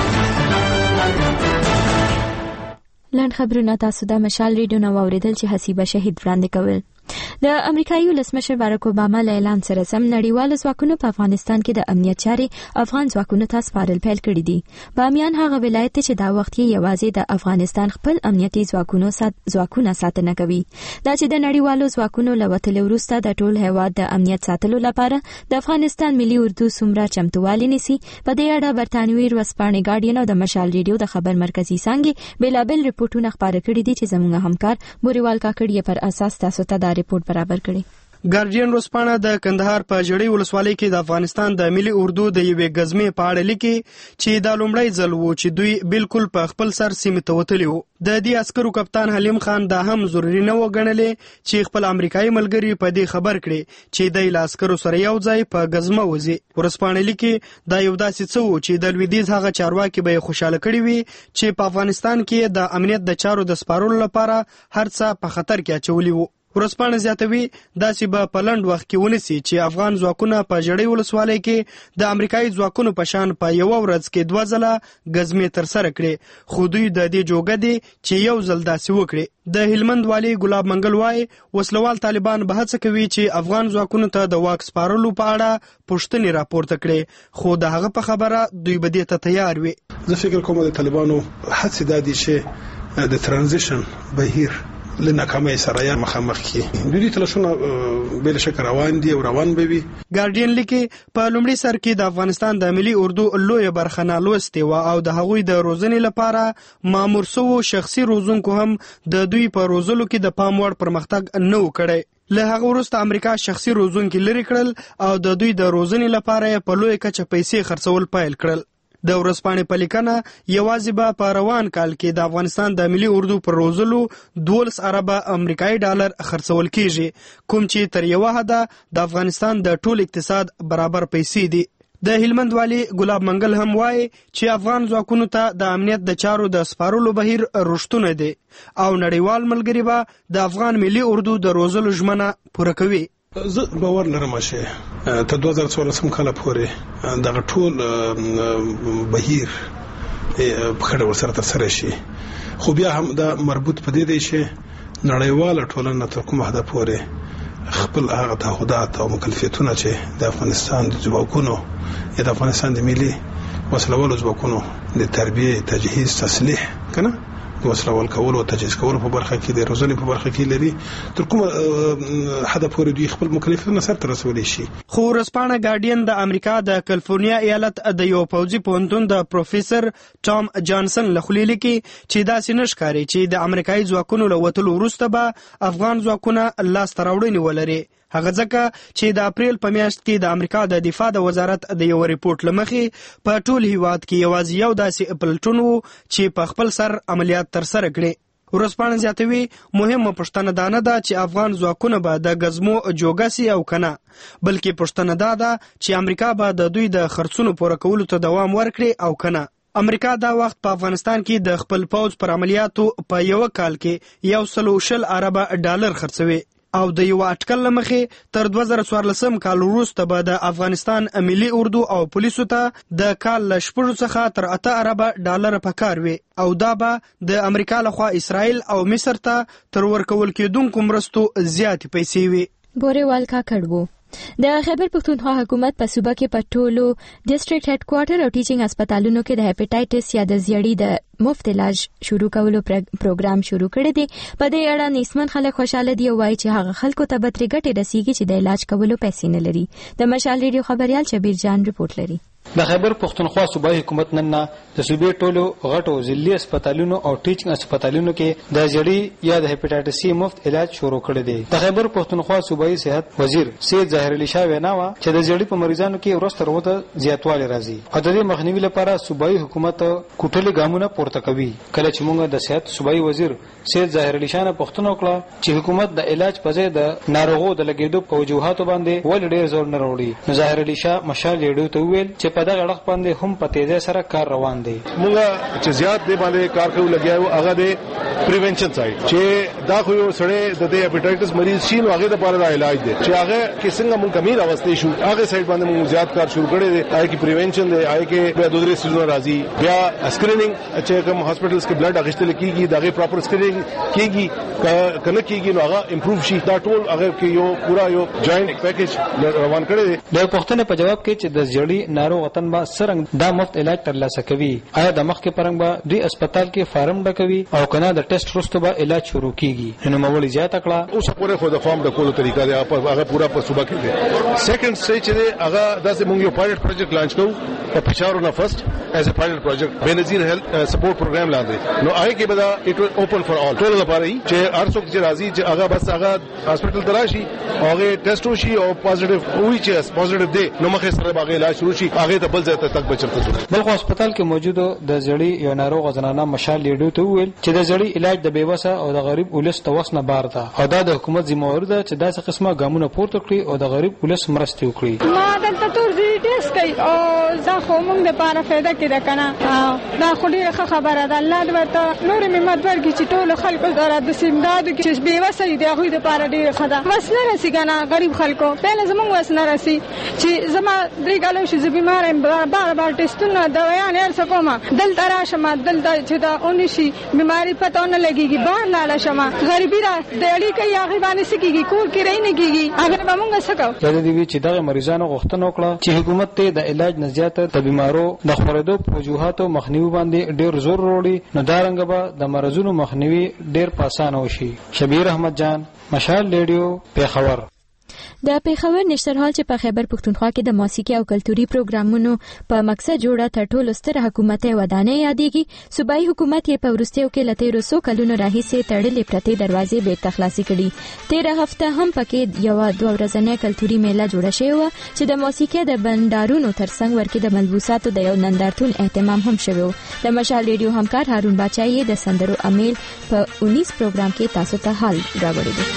لنډ خبرونه تاسو د مشال ریډیو نو اوریدل چې حسیبه شهید وړاندې کول. د امریکایي ولسمشر بارک اوباما له اعلان سره سم نړیوال ځواکونه په افغانستان کې د امنیت چارې افغان ځواکونو ته سپارل پیل کړي دي. بامیان هغه ولایت چې دا وخت یې یوازې د افغانستان خپل امنیتي ځواکونه ساتنه کوي. دا چې د نړیوالو ځواکونو له وتلو وروسته د ټول هیواد د امنیت ساتلو لپاره د افغانستان ملي اردو څومره چمتووالی نیسي. په دې اړه برتانوي ورځپاڼې ګارډین او د مشال ریډیو د خبر مرکزی څنګه بېلابېل رپورټونه خپاره کړي دي چې زموږ همکار بوريوال کاکړ پر اساس تاسو ته دا رپورټ برابر کړي. ګارډین ورځپاڼه د کندهار په جړی ولسوالۍ کې د افغانستان د ملي اردو د یوې غزمې په اړه لیکي چې دا لومړی ځل و چې دوی بالکل په خپل سر سیمه ته وتلي وو. د دې عسکرو کپتان حلیم خان دا هم ضروری نه وګڼلې چې خپل امریکایي ملګری په دې خبر کړي چې د عسکرو سره یو ځای په غزمه وځي. ورځپاڼه لیکي دا یو داسې څه و چې د لویدیځ هغه چارواکي به خوشاله کړي وي چې په افغانستان کې د امنیت د چارو د سپارولو لپاره هر څه په خطر کې اچولي وو. ورځپاڼه زیاتوي داسې به په لنډ وخت کې ونیسي چې افغان ځواکونه په جړی ولسوالۍ کې د امریکایي ځواکونو په شان په یو ورځ کې 2 ځله غزمې تر سره کړي. خو دوی د دې جوګه دي چې یو ځل داسې وکړي. د هلمند والی ګلاب منګل وای وسلوال طالبان به هڅه کوي چې افغان ځواکونو ته د واک سپارلو په اړه پوښتنې راپورته کړي، خو د هغه په خبره دوی به دې ته تیار وي. زه فکر کوم د طالبانو هڅه دادي چې د ترانزیشن بهیر لناکامۍ سره یا مخامخ کی دوی تلاشونه بل شک روان دي او روان به وي. ګارډین لیکي په لومړي سر کې د افغانستان د ملي اردو لوی برخه نالوستي و او د هغوی د روزنې لپاره مامور سو شخصي روزونکو هم د دوی په روزلو کې د پام وړ پرمختګ نه وکړي. له هغه وروسته امریکا شخصي روزونکي لري کړل او د دوی د روزنې لپاره په لوی کچه پیسې خرڅول پیل کړل. د ورځپاڼې په لیکنه یوازې به په روان کال کې د افغانستان د ملي اردو پر روزلو 12 اربه امریکایي ډالر خرڅول کیږي، کوم چې تر یو حده د افغانستان د ټول اقتصاد برابر پیسې دي. د هلمند والی ګلاب منګل هم وایي چې افغان ځواکونو ته د امنیت د چارو د سپارلو بهیر رښتونه دي او نړیوال ملګری به د افغان ملي اردو د روزلو ژمنه پوره کوي. زه باور لرم چې ته 2014 کال پورې دغه ټول بهیر په خړه ورسره تر سره شي، خو بیا هم دا مربوط پدې دی چې نړیواله ټولنه تر کومه حد پورې خپل هغه تعهدات او مکلفیتونه چې د افغانستان د ځواکونو یا د افغانستان د ملي وسله والو ځواکونو د تربیه تجهیز تصلیح کنه د وسله وال کول او تجهیز کول په برخه کې د روزنې په برخه کې لري تر کومه حد پورې دوی خپل مکلفیتونه سرته رسولي شي. خو ورځپاڼه ګارډین د امریکا د کالیفورنیا ایالت د یو پوځي پوهنتون د پروفیسور ټام جانسن لخوا لیکي چې داسې نشکاري چې د امریکایي ځواکونو له وتلو وروسته به افغان ځواکونه لاسته راوړنې ولري. هغه ځکه چې د اپریل په میاشت کې د امریکا د دفاع د وزارت د یو ریپورت لمخې په ټول هیواد کې یوازې یو داسې پلټون و چې په خپل سر عملیات ترسره کړي. ورځپاڼه زیاتوي مهمه پوښتنه دا نه ده چې افغان ځواکونه به د غزمو جوګه سي او کنه، بلکې پوښتنه دا ده چې امریکا به د دوی د خرڅونو پوره کولو ته دوام ورکړي او کنه. امریکا دا وخت په افغانستان کې د خپل پوځ پر عملیاتو په یو کال کې 120 ارب ډالر خرڅوي او د یو اټکل لمخې تر 2014 کال وروسته به د افغانستان ملي اردو او پولیسو ته د کال له 8 څخه تر 8 ارب ډالر پکار وي او دا به د امریکا لخوا اسرائیل او مصر ته تر ورکول کېدونکو مرستو زیات پیسې وي. بوريوال کاکړو د خیبر پختونخوا حکومت په صوبه کې په ټولو ډیسټریکټ هډ کوارټر او ټیچینګ هسپتالونو کې د هپاتایټس یا د زیړی د مفت علاج شروع کولو پروګرام شروع کړی دی. په دې اړه نسمن خلک خوشاله دي او وایي چې هغه خلکو ته به ترې ګټې رسیږي چې د علاج کولو پیسې نه لري. د مشال ریډیو خبريال شبیر جان رپورټ لري. د خیبر پختونخوا صوبایي حکومت نن د صوبې ټولو غټو ضلعي هسپتالونو او ټیچینګ هسپتالونو کې د زیړی یا د هپاتایټس سی مفت علاج شروع کړی دی. د خیبر پختونخوا صوبایي صحت وزیر سید ظاهر علي شاه وینا و چې د زیړی په مریضانو کې ورسته وروته زیاتوالی راځي او د دې مخنیوي لپاره صوبایي حکومت کوټلي ګامونه پورته کوي. کله چې موږ د صحت صوبایي وزیر سید ظاهر علي شاه نه پوښتنه وکړه چې حکومت د علاج په ځای د ناروغو د لګیدو په وجوهاتو باندې ولې ډېر زور نه وروړي، نو ظاهر علي شاه مشال ریډیو ته وویل چې په دغه اړخ باندې هم په تیزه سره کار روان دی. موږ چې زیات دی باندې کار کوو لګیاو هغه د پریونشن سایډ چې دا خو یو سړی د هپاتایټس مریض شي نو هغه د لپاره د علاج دی چې هغه کې څنګه موږ کمی راوستي شو هغه سایډ باندې موږ زیات کار شروع کړی دی. هغه کې پریونشن دی، هغه کې بیا دوه درې سيزونه راځي، بیا سکرینینګ چې کوم هاسپټلز کې بلډ اخیستل کیږي دغه پراپر سکرینینګ کیږي کنه کیږي نو هغه امپروو شي. دا ټول هغه کې یو پورا یو جوائنٹ پیکیج روان کړی دی. د پښتنې په جواب کې چې د زیړی ناروغ وطن با سرنګ دا مفت علاج ترلاسه کوي، آیا د مخ کې پرنګ به دوی هسپتال کې فارم ډکوي او کنه د ټیسټ وروسته به علاج شروع کیږي؟ نو مولوی زیاته کړه اوس پورې خو د فارم د کولو طریقه دی هغه پورا په صوبه کې دی. سیکنډ سټیج دی هغه داسې موږ یو پایلټ پروجیکټ لانچ کوو په پېښور نه فرست ایز ا پایلټ پروجیکټ بنظیر هیلث سپورټ پروګرام لاندې. نو هغه کې به دا اټ اوپن فار آل ټول لپاره چې هر څوک چې راځي چې هغه بس هغه هسپتال تراشي هغه ټیسټ وشي او پوزټیو وي چې پوزټیو دی نو مخه سره هغه علاج شروع شي هغه ته بل ځای ته تک بچرته. بلخ هسپتال کې موجود د زړی یو ناروغ زنانه مشال لیډو ته ویل چې د زړی علاج د بیوسه او د غریب ولس ته وسنه بار ده او دا د حکومت ذمہ وار ده چې داسې قسمه ګامونه پورته کړي او د غریب ولس مرسته وکړي. ما دلته تور دي ټیسټ کوي او دا خو موږ لپاره فائدہ کړه کنه دا خو ډیره خبره ده. الله دې ورته نور ممت ورکړي چې ټول خلکو سره د سیمداد کې بیوسه دي هغه لپاره ډیره خدا وسنه راسي کنه غریب خلکو پهله زموږ وسنه راسي چې زما درې کالو شي زه بیمار یم بار ټیسټونه دوايان هر څه کوم دلته راشم دلته چې دا اونې شي بیماری پته نه لګيږي بار لاله شمه غریبی را دړي کوي هغه باندې سکیږي کور کې رہی نه کیږي هغه به موږ سکو. دا د دې چې دغه مریضانو غوښتنه وکړه چې حکومت ته د علاج نه زیاته د بیمارو د خورېدو په وجوهاتو مخنیوي باندې ډېر زور وروړي نو دا رنګ به د مرزونو مخنیوي ډېر په اسانه وشي. شبیر احمد جان مشال ریډیو پیښور. د پیښور نشتر هال چې په خیبر پختونخوا کې د موسیقي او کلتوري پروګرامونو په مقصد جوړه تر ټولو ستره حکومت ودانۍ یادېږي. صوبایي حکومت یې په وروستیو کې له 1300 کلونو راهیسې تړلې پرتې دروازې بیرته خلاصې کړي. 13 هفته هم پکې یو 2 ورځنۍ کلتوري میله جوړه شوې وه چې د موسیقي د بندارونو ترڅنګ ورکې د ملبوساتو د یو نندارتون اهتمام هم شوی و. د مشال ریډیو همکار هارون باچایي د سندرو امیل په 19 پروګرام کې تاسو ته حال راوړی دی.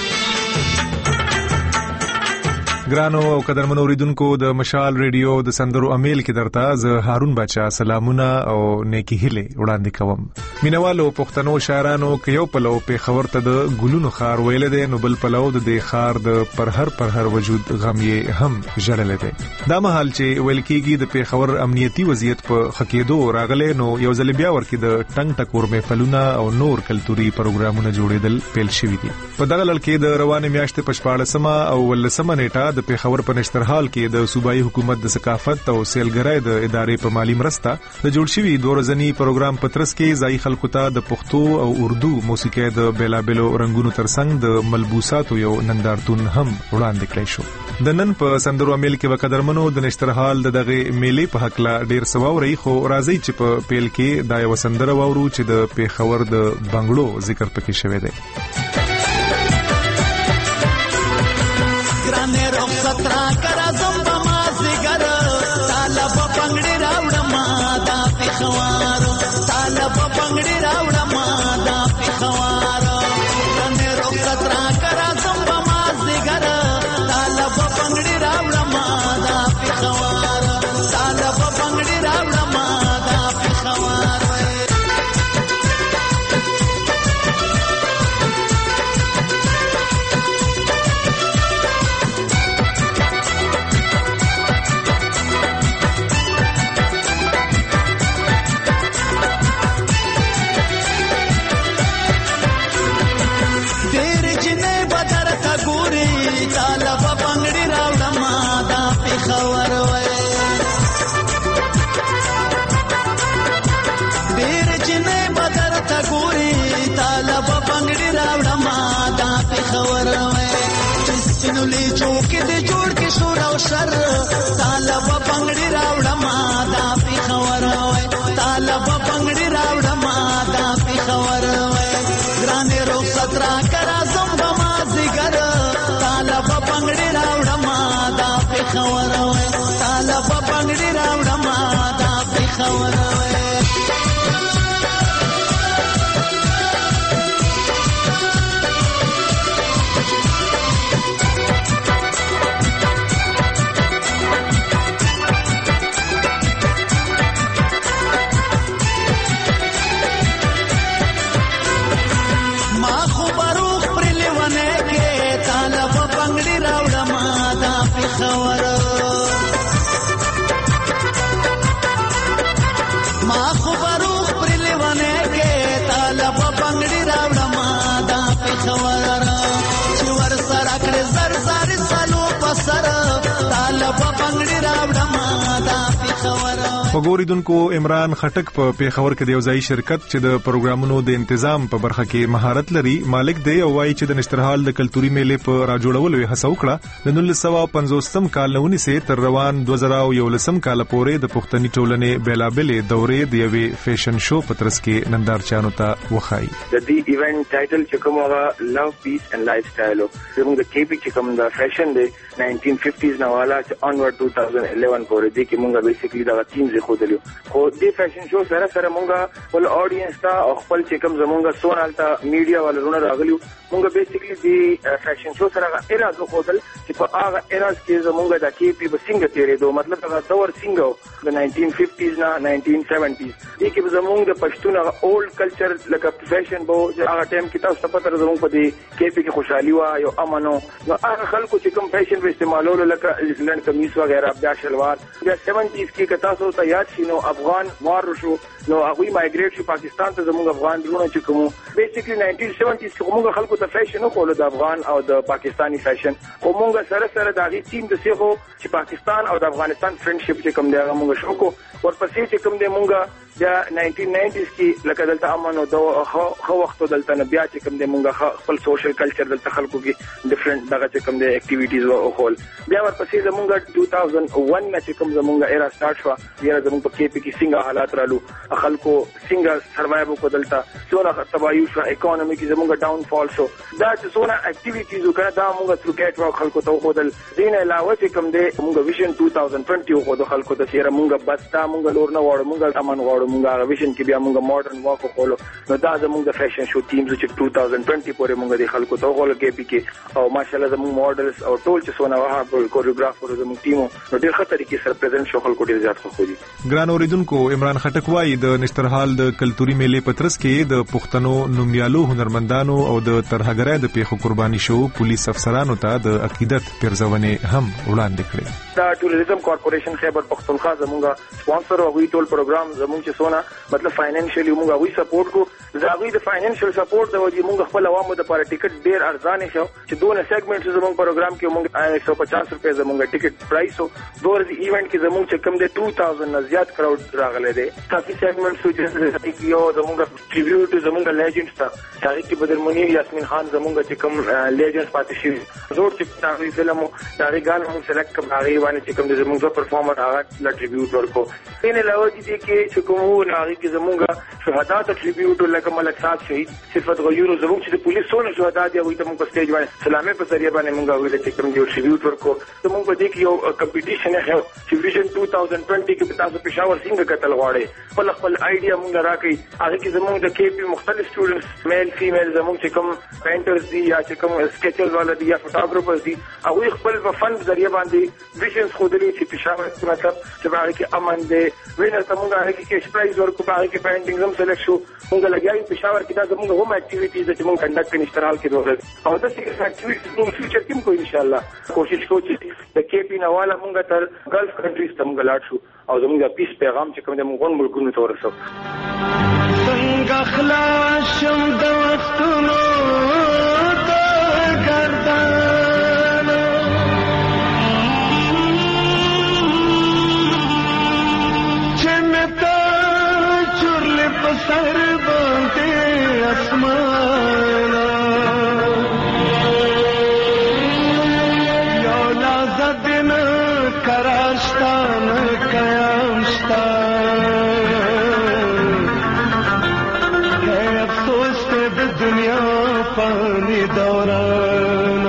ګرانو او قدرمنو اوریدونکو د مشال ریډیو د سندرو امیل کې درته زه هارون بچا سلامونه او نیکی هیله وړاندې کوم. مینوالو پښتنو شاعرانو کې یو پلو پیښور ته د ګلونو خار ویل دي نو بل پلو د خار د پر هر وجود غم یې هم ژړل دي. دا مهال چې ویل کېږي د پیښور امنیتي وضعیت په خکېدو راغله نو یو ځل بیا ورکې د ټنګ ټکور محفلونه او نور کلتوري پروګرامونه جوړېدل پیل شوي دي. په دغه لړ کې د روانې میاشتې په 14 او 18 نیټه د پیښور په نشترحال کې د صوبایي حکومت د ثقافت او سیلګرۍ د ادارې په مالی مرسته د جوړ شوي 2 ورځني پروګرام په ترڅ کې ځای خلکو ته د پښتو او اردو موسیقۍ د بیلابلو رنگونو ترڅنګ د ملبوساتو یو نندارتون هم وړاندې کړی شو. د نن په سندرو میل کې وقدرمنو د نشترحال دغه میلې په حق لا ډیر سواوري خو راځي چې په پیل کې د یو سندره وورو چې د پیښور د بنگړو ذکر پکې شوی دی. وګوریدونکو عمران خټک په پیښور کې د یو ځای شرکت چې د پروګرامونو د تنظیم په برخه کې مهارت لري مالک دی او وايي چې د نشترحال د کلتوري میلې په راجوړولو یې هڅه وکړه. د 1950 کال نونی سه تر روان 2011 کال پورې د پښتني ټولنې بیلابلې دورې د یوې فیشن شو په ترڅ کې نندارچانو ته وخایي. د دې ایونت ټایټل چې کوم هغه لو پیس اینڈ لایف سټایل او زموږ د کیپی چې کوم د فیشن دی 1950s نه والا چې انورډ 2011 پورې دی کې موږ بیسیکلی دا ټیم زه خو دلیو خو دې فیشن شو سره موږ ول اډینس ته او خپل چې کوم زموږ سونالته میډیا ولرونه راغلیو موږ بیسیکلی دې فیشن شو سره اراده خودل چې په هغه اراده کې زموږ د کیپی په څنګه تیرې دوه مطلب دا دور څنګه د 1950s نه 1970s دې کې زموږ د پښتون اولډ کلچر لکه فیشن بو هغه ټیم کې تاسو په تر زموږ په دې کیپی کې خوشحالي وا یو امنو نو هغه خلکو چې کوم فیشن په استعمالولو لکه لن کمیس وغیرہ بیا شلوار بیا 70s کې تاسو ته یاد شي نو افغان وار شو نو هغه مایګریټ شو پاکستان ته زموږ افغان درونه چې کوم بیسیکلی 1970s کې موږ خلکو ته فیشن خو د افغان او د پاکستانی فیشن خو موږ سره د هغه ټیم د سیخو چې پاکستان او د افغانستان فرندشپ چې کوم دی هغه موږ شو کو ورپسې چې کوم دی موږ بیا 1990s کې لکه دلته امن او خو وخت دلته نه بیا چې کوم دی موږ خپل سوشل کلچر دلته خلکو کې ډیفرنٹ دغه چې کوم دی اکټیویټیز او خول بیا ورپسې زموږ 2001 نه چې کوم زموږ ایرا سٹارټ شو بیا زموږ په کې کې څنګه حالات رالو خلکو څنګه سروایو کو دلته څونه تباہی شو اکانومي کې زموږ ډاون فال شو دا چې څونه اکټیویټیز وکړه دا موږ تر کېټ وا خلکو ته خودل دین علاوه چې کوم دی موږ ویژن 2020 خو د خلکو ته چیرې موږ بس دا موږ لور نه واړو موږ امن واړو موږ ویژن کې بیا موږ ماډرن واکو کولو نو دا زموږ د فیشن شو ټیمز چې 2020 پورې موږ د خلکو ته غوړل کې پکې او ماشاءالله زموږ ماډلز او ټول چې څونه واه کوریوګرافر زموږ ټیمو نو ډېر ښه طریقې سره پریزنټ شو خلکو ډېر زیات خو دي. ګران اوریدونکو عمران خټک وايي د د نشترحال د کلتوري میلې پترس کې د پښتنو نومیالو هنرمندانو او د ترهګرۍ د پیښو قرباني شو پولیس افسرانو ته د عقیدت پیرزونې هم وړاندې کړې. دا ټوریزم کارپوریشن خیبر پختونخوا زمونږه سپانسر او وی ټول پروګرام زمونږ چې سونه مطلب فاینانشلی موږ وی سپورټ کو زاوی د فاینانشل سپورټ د وجې موږ خپل عوامو د لپاره ټیکټ ډیر ارزانه شو چې دوه سیګمنټ زمونږ پروګرام کې موږ 150 روپے زمونږ ټیکټ پرایس او دوه ایونت کې زمونږ چې کم د 2000 نه زیات کراود راغله دي. کافي سیګمنټ سو چې یو زمونږ ټریبیوټ زمونږ لیجنډز ته تاریخ بدر منیر یاسمین خان زمونږ چې کم لیجنډز پاتې شي زور چې تاریخ فلم تاریخ غان هم سلیکټ کوم هغه باندې چې کم زمونږ پرفارمر هغه لا ټریبیوټ ورکو. ان علاوه دي کې چې کوم هغه کې زمونږ شهدا ته ټریبیوټ لکه ملک صاحب شهید صفت غیور زمونږ چې پولیس سونه شهدا دي وي ته موږ په سټیج باندې سلامه په ذریعہ باندې موږ ویل چې کوم یو ټریبیوټ ورکو. زمونږ په دې کې یو کمپټیشن ہے چې ویژن 2020 کې تاسو پېښور څنګه کتل غواړي خپل آیډیا موږ راکړي هغه کې زمونږ د کې پی مختلف سټوډنټس میل فیمیل زمونږ چې کوم پینټرز دي یا چې کوم سکیچرز والا دي یا فوټوګرافرز دي هغه خپل په فن ذریعہ باندې ویژنز خودلی چې پېښور مطلب چې هغه کې امن دي وینر ته موږ هغه کې سپرایز ورکو هغه کې پینټینګ هم سلیکټ شو موږ لګیاي پېښور کې دا زمونږ هم اکټیویټیز چې موږ کنډکټ کړي نشترال کې دوه او دا چې اکټیویټیز موږ فیوچر کې کوو ان شاء الله کوشش کوو چې د کې پی نواله موږ تر ګلف کنټریز ته موږ لاړ شو او زموږ د پیس پیغام چې کوم د موږ ملکونو ته ورسو. څنګه خلاص شم د وختونو د ګردان چې مې ته چورلې په سر باندې اسمان یو لازدن کراشتان قیامشتا ہے افسوس تے دنیا پانی دوران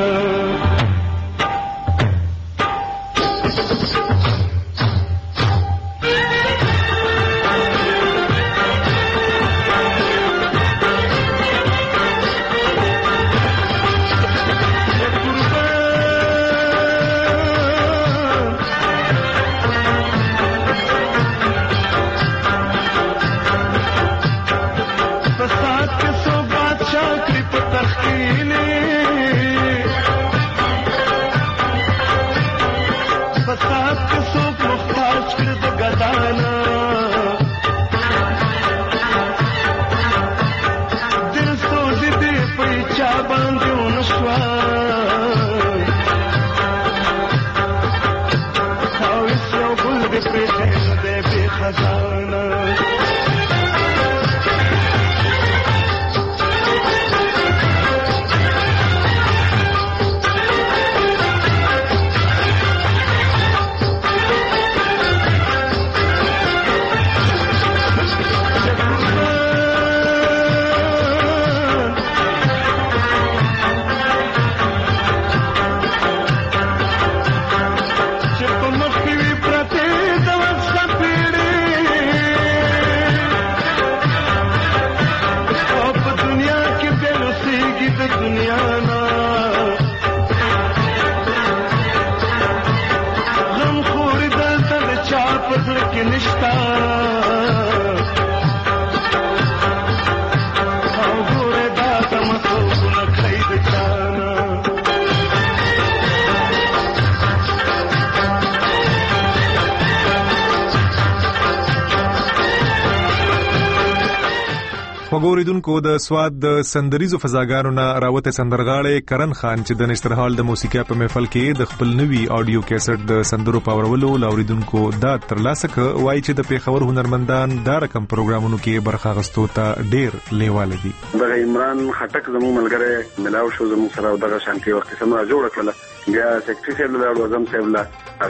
وګوریدونکو د سواد د سندریزو فضاګانو نه راوته سندرغاړي کرن خان چې د نشترحال د موسیقي په محفل کې د خپل نوي آډیو کیسټ د سندرو پاورولو لاوریدونکو دا ترلاسه ک وای چې د پیښور هنرمندان دا رقم پروګرامونو کې برخه غستو ته ډیر لیواله دي. د عمران خټک زمو ملګری ملاو شو زمو سره دغه شانتي وخت سم را جوړ کړل بیا سیکټری صاحب له اعظم صاحب له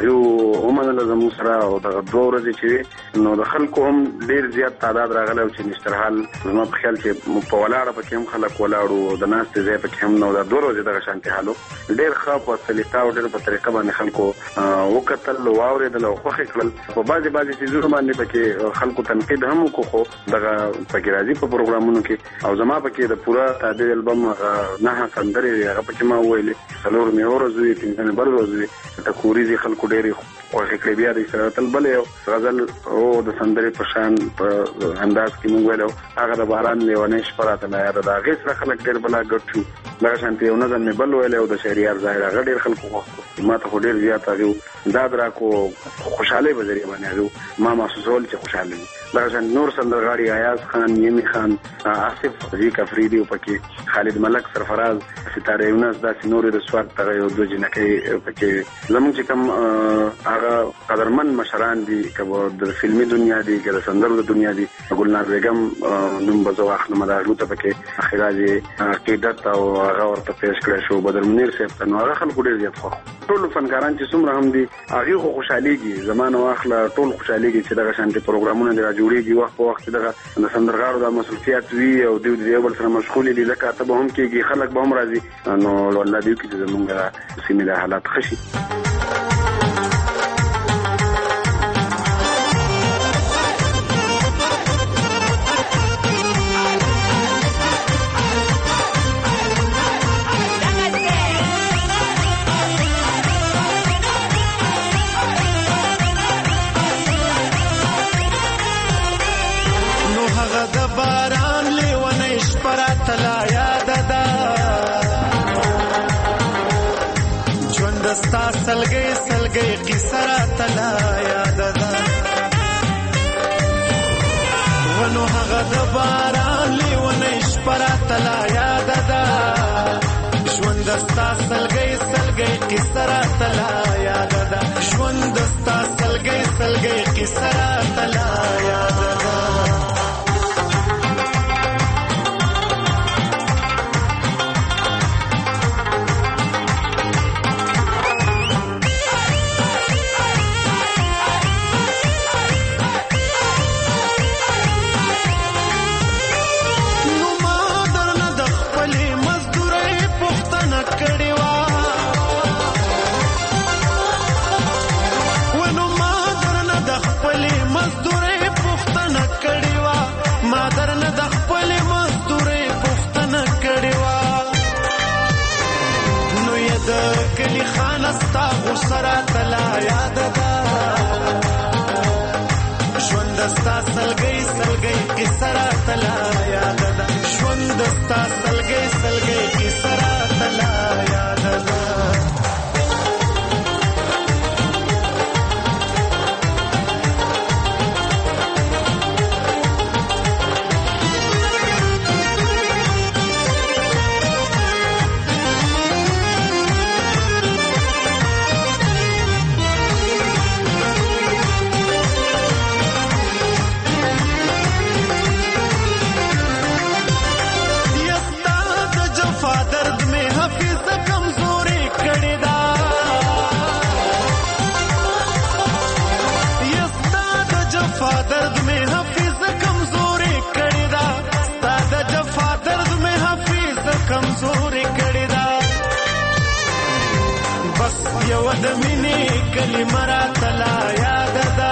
هغه ومنله زمو سره او دغه دوه ورځې چې نو د خلکو هم ډیر زیات تعداد راغله چې نشترحال زمو په خیال چې په ولاړه پکې هم خلک ولاړو د ناس ته ځای پکې هم نو د دوه ورځې دغه شانتي حالو ډیر ښه په سلیقه او ډیر په طریقه باندې خلکو وکتل واورېدل او خوښ کړل په بعضي چیزونو باندې پکې خلکو تنقید هم وکړو دغه پکې راځي په پروګرامونو کې او زما پکې د پورا تعدیل البم نه سندري هغه پکې ما ویلې څلور مې ورځې 3 بل ورځې ته کوريزي خلکو ډېری او خکړې بیا د سره تل بل یو غزل او د سندرې په شان په انداز کې موږ ویلو هغه د باران لیوانې شپراته نه یاد دا غیر سره خلک ډېر بلا ګټ شو دا شانتي یو نظم مې بل ویلو د شهريار ظاهر هغه ډېر خلکو وخت ما ته ډېر زیات هغه دا درا کو خوشاله به ذریعہ باندې ما محسوسول چې خوشاله دا شان نور سندرغاړي ایاز خان یمی خان آصف ریک افریدی او پکې خالد ملک سرفراز ستاره یونس دا نور د سواد ته یو د جنکې پکې زموږ چې کوم هغه قدرمن مشران دي کبه د فلمي دنیا دي کله سندرو د دنیا دي ګلنار بیگم نوم بزواخ نو مدارو ته پکې اخراج عقیدت او هغه ورته پیش کړی شو بدر منیر صاحب ته نو هغه خلکو ډیر زیات خو ټول فنکاران چې څومره هم دي هغه خو خوشاليږي زمانه واخله ټول خوشاليږي چې دغه شانتي پروګرامونه د جوړيږي وخت په وخت دغه د سندرغاړو د مسؤلیت وی او د یو بل سره مشغول دي لکه ته به هم کېږي خلک به هم راځي نو الله دې کې زمونږه سیمه د حالات خشي سلګي قصه تلا یاد ده ونو هغه د باران لیونه شپره تلا یاد ده ژوند ستا سلګي قصه تلا یاد ده ژوند ستا سلګي قصه تلا یاد ده کلی خانستا غسرا تلا یاد ده ژوند ستا سلګي قصرا تلا یاد ده ژوند ستا سلګي قصرا تلا یاد ده یو د مینې کلمه را تلا یاد ده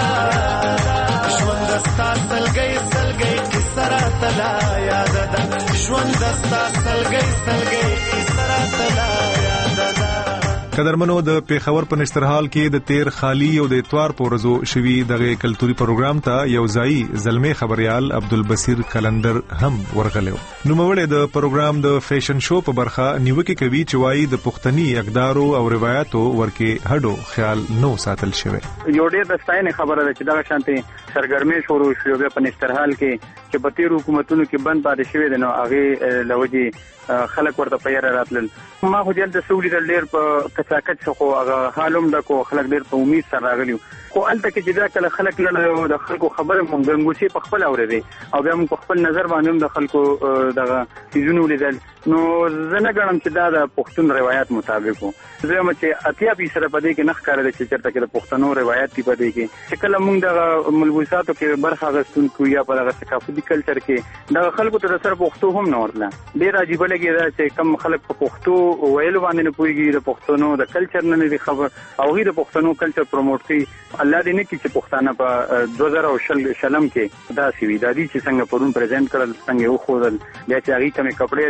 ژوند ستا سلګي قصه را تلا یاد ده ژوند ستا سلګي قصه را تلا یاد ده قدرمنو د پیښور په نشترحال کې د تیر خالی او د اتوار پورزو شوی دغه کلتوري پروګرام ته یو ځای زلمه خبريال عبدالبصیر کلندر هم ورغلو نو موړې د پروګرام د فیشن شو په برخه نیوکه کوي چې وایي د پښتني اقدارو او روایتو ورکه هډو خیال نو ساتل شوی یو ډېر د ستاینې خبره ده چې دا شانتي سرګرمي شروع شوه په نشترحال کې چې په تیر حکومتونو کې بند پاتې شوی دی نو هغه لوجي خلک ورته پیره راتلل ما خو دلته سولې ډېر په کچاکچ خو هغه حالوم د کو خلک ډېر په امید سره راغلیو خو الته کې چې دا کله خلک نه د خلکو خبره مونږ غوښتي په خپل اورېدي او بیا موږ په خپل نظر باندې د خلکو دغه سيزونو لیدل نو زنه غواړم چې دا د پښتون روایت مطابق وو زه چې اتیا به سره پدې کې نخ کار دي چې چرته کې د پښتنو روایت دی پدې کې چې کله موږ د ملبوساتو کې برخه غستون کو یا په دغه ثقافتي کلچر کې د خلکو ته سره پښتو هم نه ورله ډېر عجیب لګي دا چې کم خلک په پښتو ویلو باندې نه پويږي د پښتنو د کلچر نه دی خبر او غي د پښتنو کلچر پروموټ کوي الله دې نه کې چې پښتانه په 2000 کې دا سی وی د دې چې څنګه پرون پریزنټ کړل څنګه یو خو د بیا چې هغه کومه کپڑے چولې وي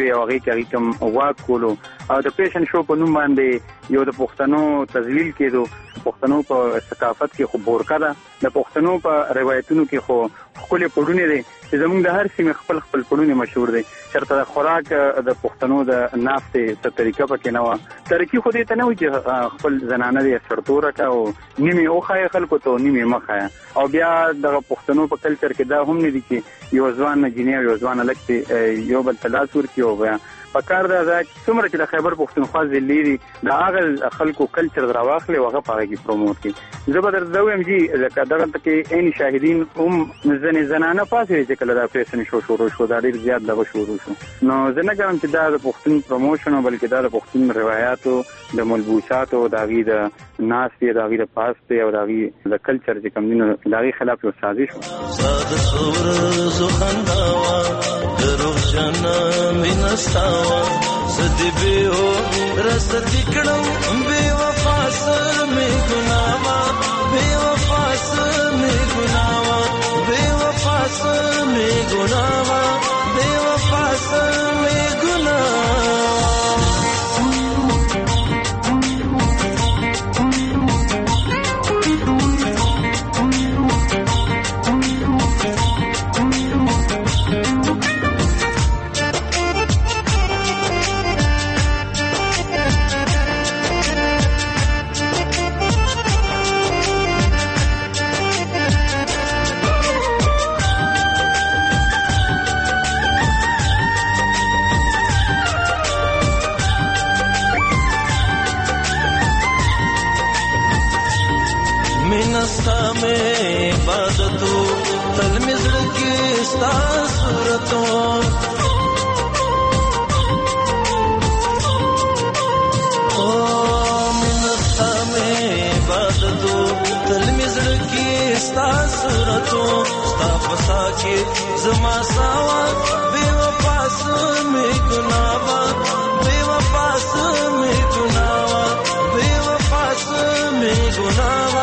او هغه کې کوم واک کولو او د پیشن شو په نوم باندې یو د پښتنو تذلیل کېدو پښتنو په ثقافت کې خو بورکا ده د پښتنو په روایتونو کې خو خپل پړونه دي چې زموږ د هر سیمه خپل پړونه مشهور دي چرته خوراک د پښتنو د نافتې څه طریقه پکې نه و ترکی خو دې ته نه و چې خپل زنانه دي سرتوره کا او نیمه اوخه خلکو ته نیمه مخه او بیا د پښتنو په کلچر کې دا هم نه دي چې یو ځوان جنیا یو ځوان لکه یو بل تلاش ورکی او پکار دا چې څومره چې د خیبر پښتونخوا ضلعي د هغه خلکو کلچر دراواخلي او هغه پاره کې پروموټ کړي زه به درځم چې لکه دغه کې عین شاهدین هم زنانه پاسې چې کله دا فیشن شو شروع شو دا ډیر زیات دغه شروع شو نو زه نه کوم چې دا د پښتون پروموشن بلکې دا د پښتون روایتو د ملبوساتو د غي د ناس دی د غي د پاسته او د غي د کلچر چې کوم دینو د غي خلاف یو سازش ساده سور زخنداوا دروغ جنا مینستا سدی بیو رستی کړم بے وفا سر می ګناوا بے وفا سر می ګناوا بے وفا سر می ګناوا بے وفا سر می ګناوا मिनस्ता में इबादतों तल मिज़र की स्ता सूरतों मिनस्ता में इबादतों तल मिज़र की स्ता सूरतों स्ता फसा के ज़मा सावा बेवफास में गुनावा बेवफास में गुनावा बेवफास में गुनावा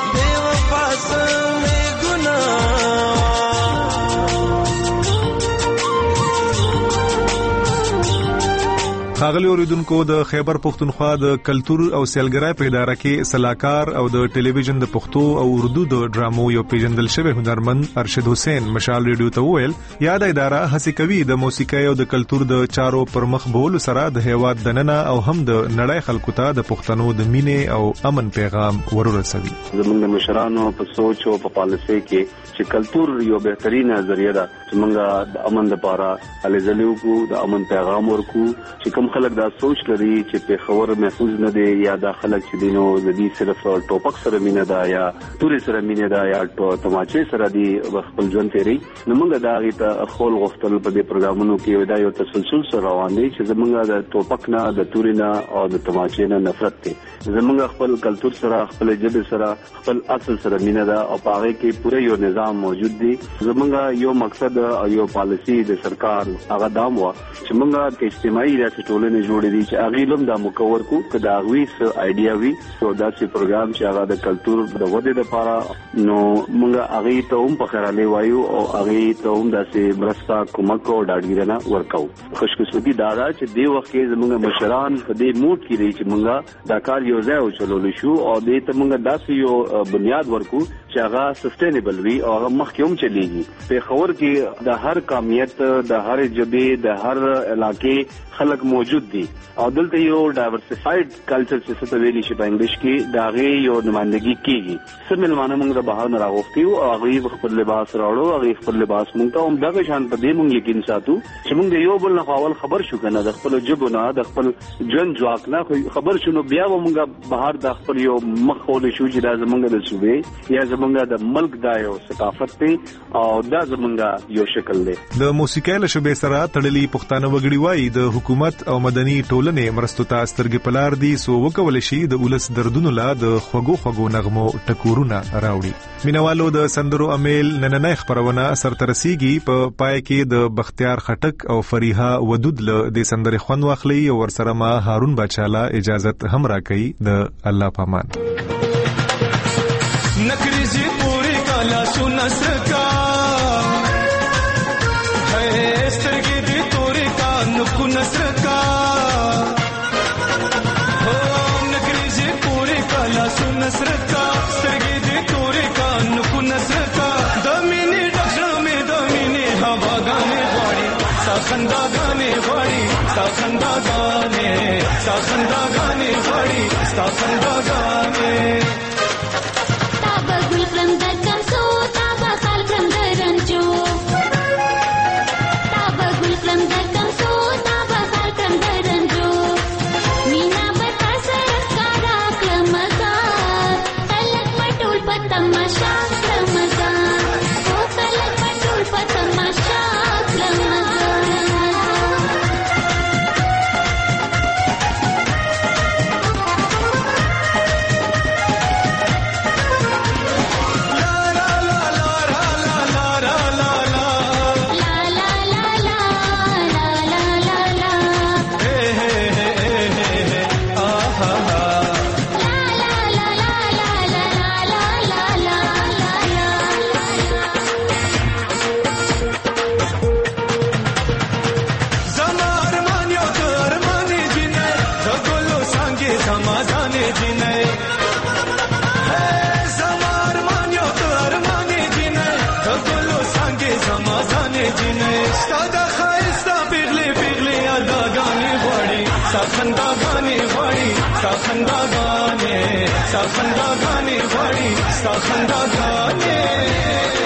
ښاغلي اوریدونکو د خیبر پښتونخوا د کلتور او سیلګرای په اداره کې سلاکار او د ټلویزیون د پښتو او اردو د ډرامو یو پیژندل شوی هنرمند ارشد حسین مشال ریډیو ته وویل یاد اداره هڅه کوي د موسیقي او د کلتور د چارو پر مخ بول سره د هیواد دننه او هم د نړۍ خلکو ته د پښتنو د مینې او امن پیغام ورسوي زمونږ مشرانو په سوچ او په پالیسي کې چې کلتور یو بهترینه ذریعہ ده چې موږ د امن لپاره هلې ځلې وکړو د امن پیغام ورکو چې کوم خلک دا سوچ لري چې په خبر محفوظ نه دي یا د خلک چې دینو د دې صرف ټوپک سره مینه ده یا توري سره مینه ده یا تماچې سره دي خپل ژوند تیری نو موږ دا غي ته خپل غوښتل په دې پروګرامونو کې دا یو تسلسل سره روان دي چې زمونږ د ټوپک نه د توري نه او د تماچې نه نفرت دي زمونږ خپل کلتور سره خپل ژبه سره خپل اصل سره مینه ده او په هغه کې پوره یو نظام موجود دي زمونږ یو مقصد او یو پالیسی د سرکار هغه دام و چې موږ د اجتماعي ریاست ټولنې جوړې دي چې اغیلم دا مکور کو کدا غوي س ایډیا وی سو دا سي پروګرام چې هغه د کلتور د ودې لپاره نو موږ اغي ته هم په خیراله وایو او اغي ته هم د سي برستا کومک او ډاډګیرنه ورکاو خوشقسمتي دا ده چې دی وخت کې زموږ مشران په دې موډ کې لري چې موږ دا کار یو ځای وچلول شو او دې ته موږ داسې یو بنیاد ورکو چې هغه سستینبل وي او هغه مخکې هم چلیږي په خبر کې د هر قومیت د هر جبهه د هر علاقې خلک موجود دي او دلته یو ډایورسفاید کلچر چې څه ویلي شي په انګلیش کې دا غي یو نمائندګي کیږي سمل معنی موږ د بهر نه راغوښتي او هغه خپل لباس راوړو هغه خپل لباس موږ ته هم دغه شان په دې موږ یقین ساتو چې موږ د یو بل نه اول خبر شو کنه د خپل جبونه د خپل جن جواک نه خبر شونه بیا موږ بهر د خپل یو مخول شو چې دا زمونږ د صوبې یا زمونږ د ملک دا یو ثقافت دی او دا زمونږ یو شکل دی د موسیقۍ له شبې سره تړلي پښتانه وګړي وایي د حکومت او مدني ټولنې مرستو ته سترګې پلار دي سو وکول شي د ولس دردونو لا د خوږو نغمو ټکورونه راوړي مینوالو د سندرو امیل نننۍ خبرونه سرترسيږي په پای کې د بختیار خټک او فریحه ودود له د سندرې خوند واخلي او ورسره ما هارون بچاله اجازت هم راکړي د الله پامان नकरीजी पूरी काला सुना सका है स्तरगी दी तोरी का नुकुन नसरका हो नगरीजे पूरे काला सु नसरका स्तरगे दे तोरे का नुकु नसरका दमिनी डक्षण में दमिनी हवा गाने वाड़ी साखंदा गाने वाड़ी साखंदा गाने वाड़ी साखंदा गाने ताबा गुल from the kamso ताबा खाल from the rancho ताबा गुल from the kamso ताबा खाल from the rancho मीना बता सरकारा क्रमसा तलक पटोल पतमाशा क्रमसा ओ तलक पटोल पतमाशा क्रमसा साखंदा गाने वाड़ी साखंदा गाने वाड़ी साखंदा गाने